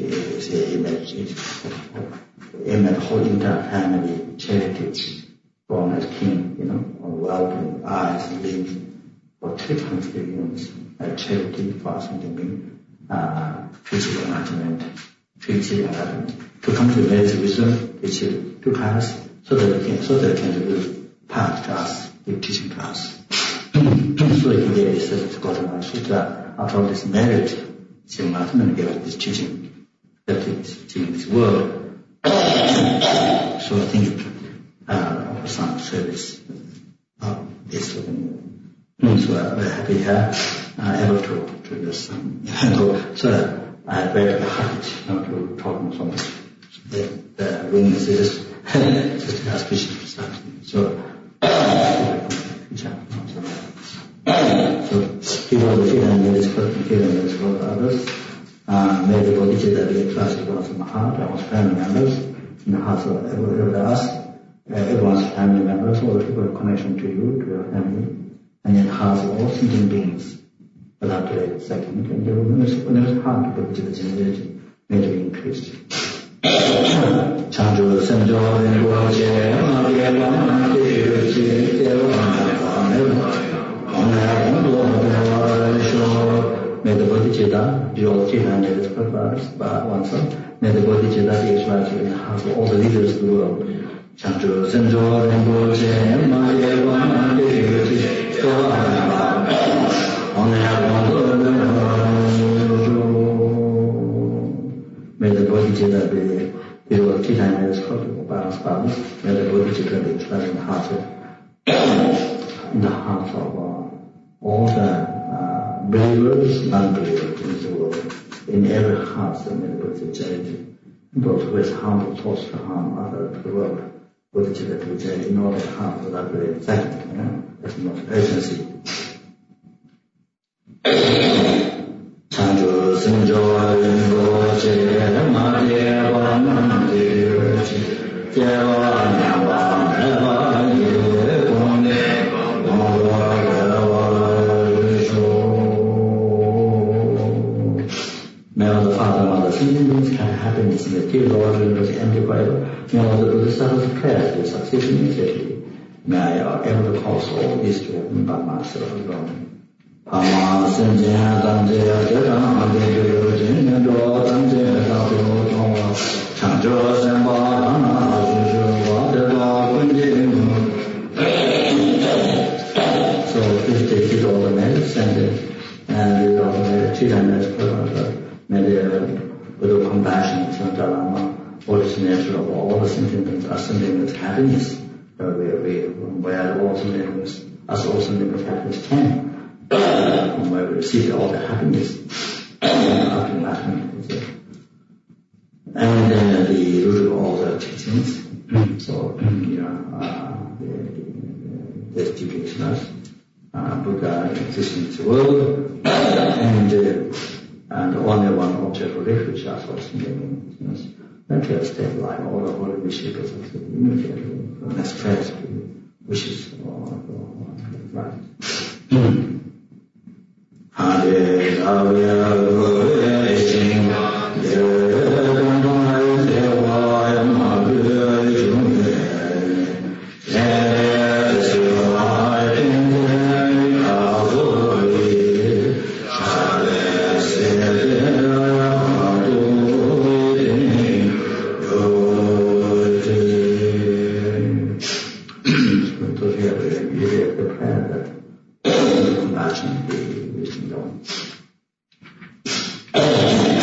this image, image holding the family charity, born as king, you know, on welcome, eyes, limbs, for three hundred years, a charity for something, uh, physical enlightenment, physical enlightenment, to come to the wisdom, which to pass, so that they can, so that they can do part to us, the teaching to us. So he gave this to Gautama Sutra, after all this merit, Sri Mahatma gave this teaching, that is in this world. So I think, uh, for some service, uh, this, uh, so I'm very happy here, uh, able to, to do some, so I have very happy not to talk so much. The, the room is just, just auspicious for something. So, so he was feeling this for feeling this for others. Uh, made the body that the class was in the heart, I was family members, in the hearts of everyone else, uh, everyone's family members, all the people have connection to you, to your family, and in the hearts of all thinking beings. Without the second, and there was, when it was hard to put to the generation, made it increased. Chandu Sanjo and Goje, may the Bodhicitta, your children and its purpose, but once may the Bodhicitta be expressed in the hearts of all the leaders of the world. Chandu Sanjo and Goje, may the Bodhicitta be your children and its purpose, may the Bodhicitta be expressed in the hearts of in the hearts of uh, all the uh, believers, non-believers in the world. In every heart, the Bodhicitta, those who has harmful thoughts to harm others to the world, Bodhicitta to be in order to harm without very second, you know, that's not urgency. Chandu Sanjo Rinpo Che Ma Deva Nandi Che Deva Nyamba Deva Ye Konde May all the Father and Mother singing beings have happiness in the dear Lord Universe empty forever. May all the Bodhisattvas prayers be succeed immediately. May I are able to cause all this to happen by myself alone. Pama Sanjaya Sanjaya Jaya Jaya Jaya Do Sanjaya Sanjaya Jaya Chanjo Samba Dana Juju Vadeva Kunjim. So please take it all the merits and and all the children as may the with compassion from the Lama, all is nature of all the sentiments are sentiments of happiness, where we where all sentiments as all sentiments of happiness can. Where we receive all the happiness after enlightenment. And uh, the root of all the teachings. So, you know, uh, the, the educationers, uh, Buddha exists in the world, and, uh, and only one object of refuge is also means mental state like all the holy wishes of the immediately expressed wishes or right. Hare Raya Guru Singh Deva Deva Madhya Jumne Jaya Sivai Avori Shale Seva Madhuri Yoti. So here we have the prayer that imagine the wisdom going.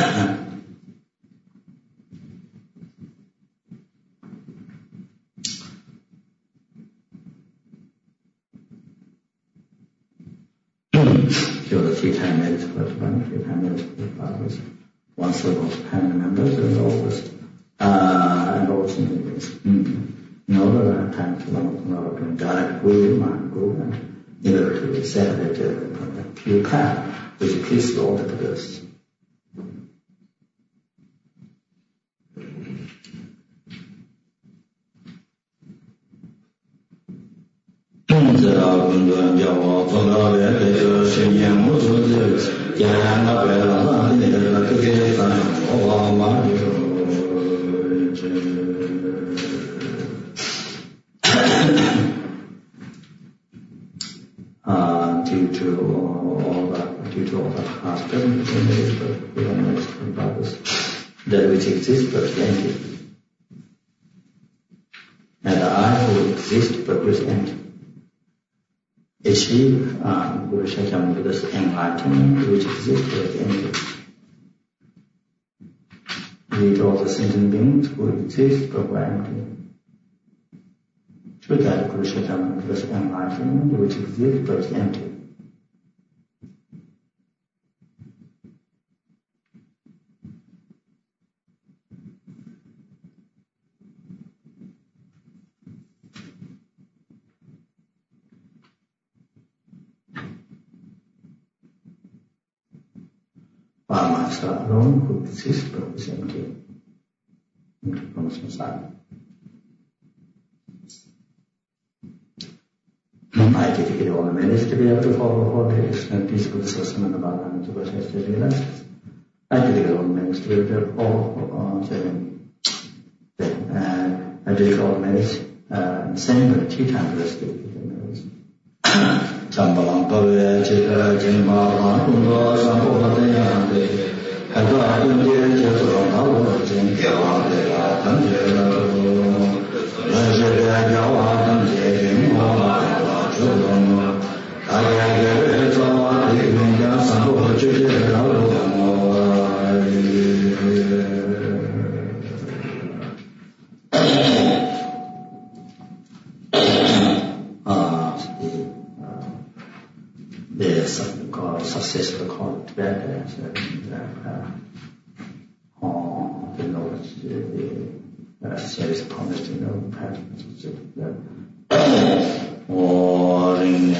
有的tea time minutes first one, tea time minutes first one circle family members and always uh and also in order time to learn direct way mind go and in order to set the pure path which pleases all the others. 知道工作叫我碰到别的是眼目所致，也让他别了那里的这些咱我嘛就啊 due to all the due to all the hospital that which exists but empty, and I who exist but is empty. Achieve uh, Guru Shakyamudras enlightenment which exists but empty. Read all the sentient beings who exist but were empty. To that Guru Shakyamudras enlightenment which exists but is empty. Master alone who exists but is empty. From samsara. I dedicate all the minutes to be able to follow all this peaceful system and about and to process the realize. I dedicate all the minutes to be able to follow the uh, I dedicate all the minutes uh, same but tea time to rest Sambalam Pavya Chitra Jimma Kundo Sampo Dayante Hada Kunje Chitra Nalo Jimma Daya Tanjela Rajaya Jawa Tanje Jimma Chudam Kaya Gere Tawa Divinja Sampo Chitra Nalo successful called better uh, oh, the knowledge, the serious promise to know patterns. Oh, in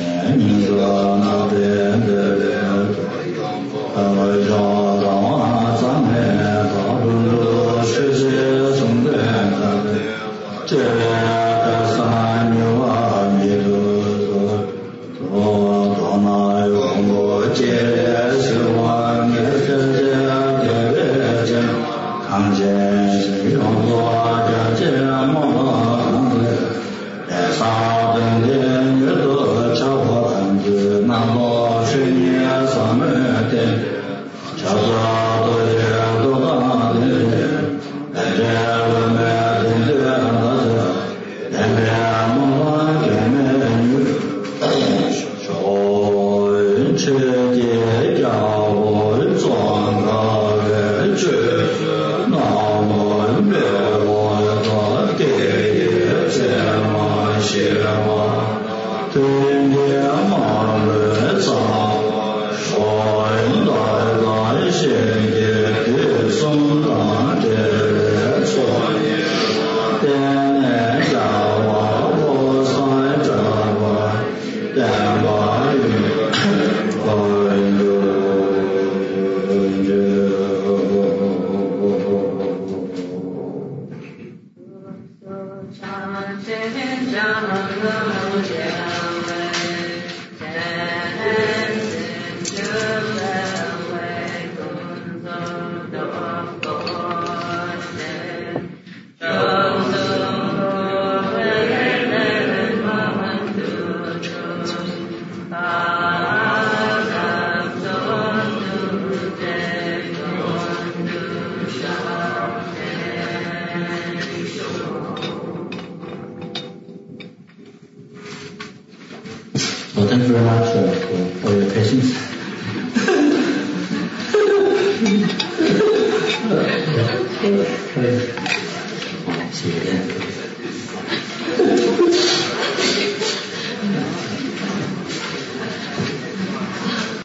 for your patience. 对对对，好，谢谢。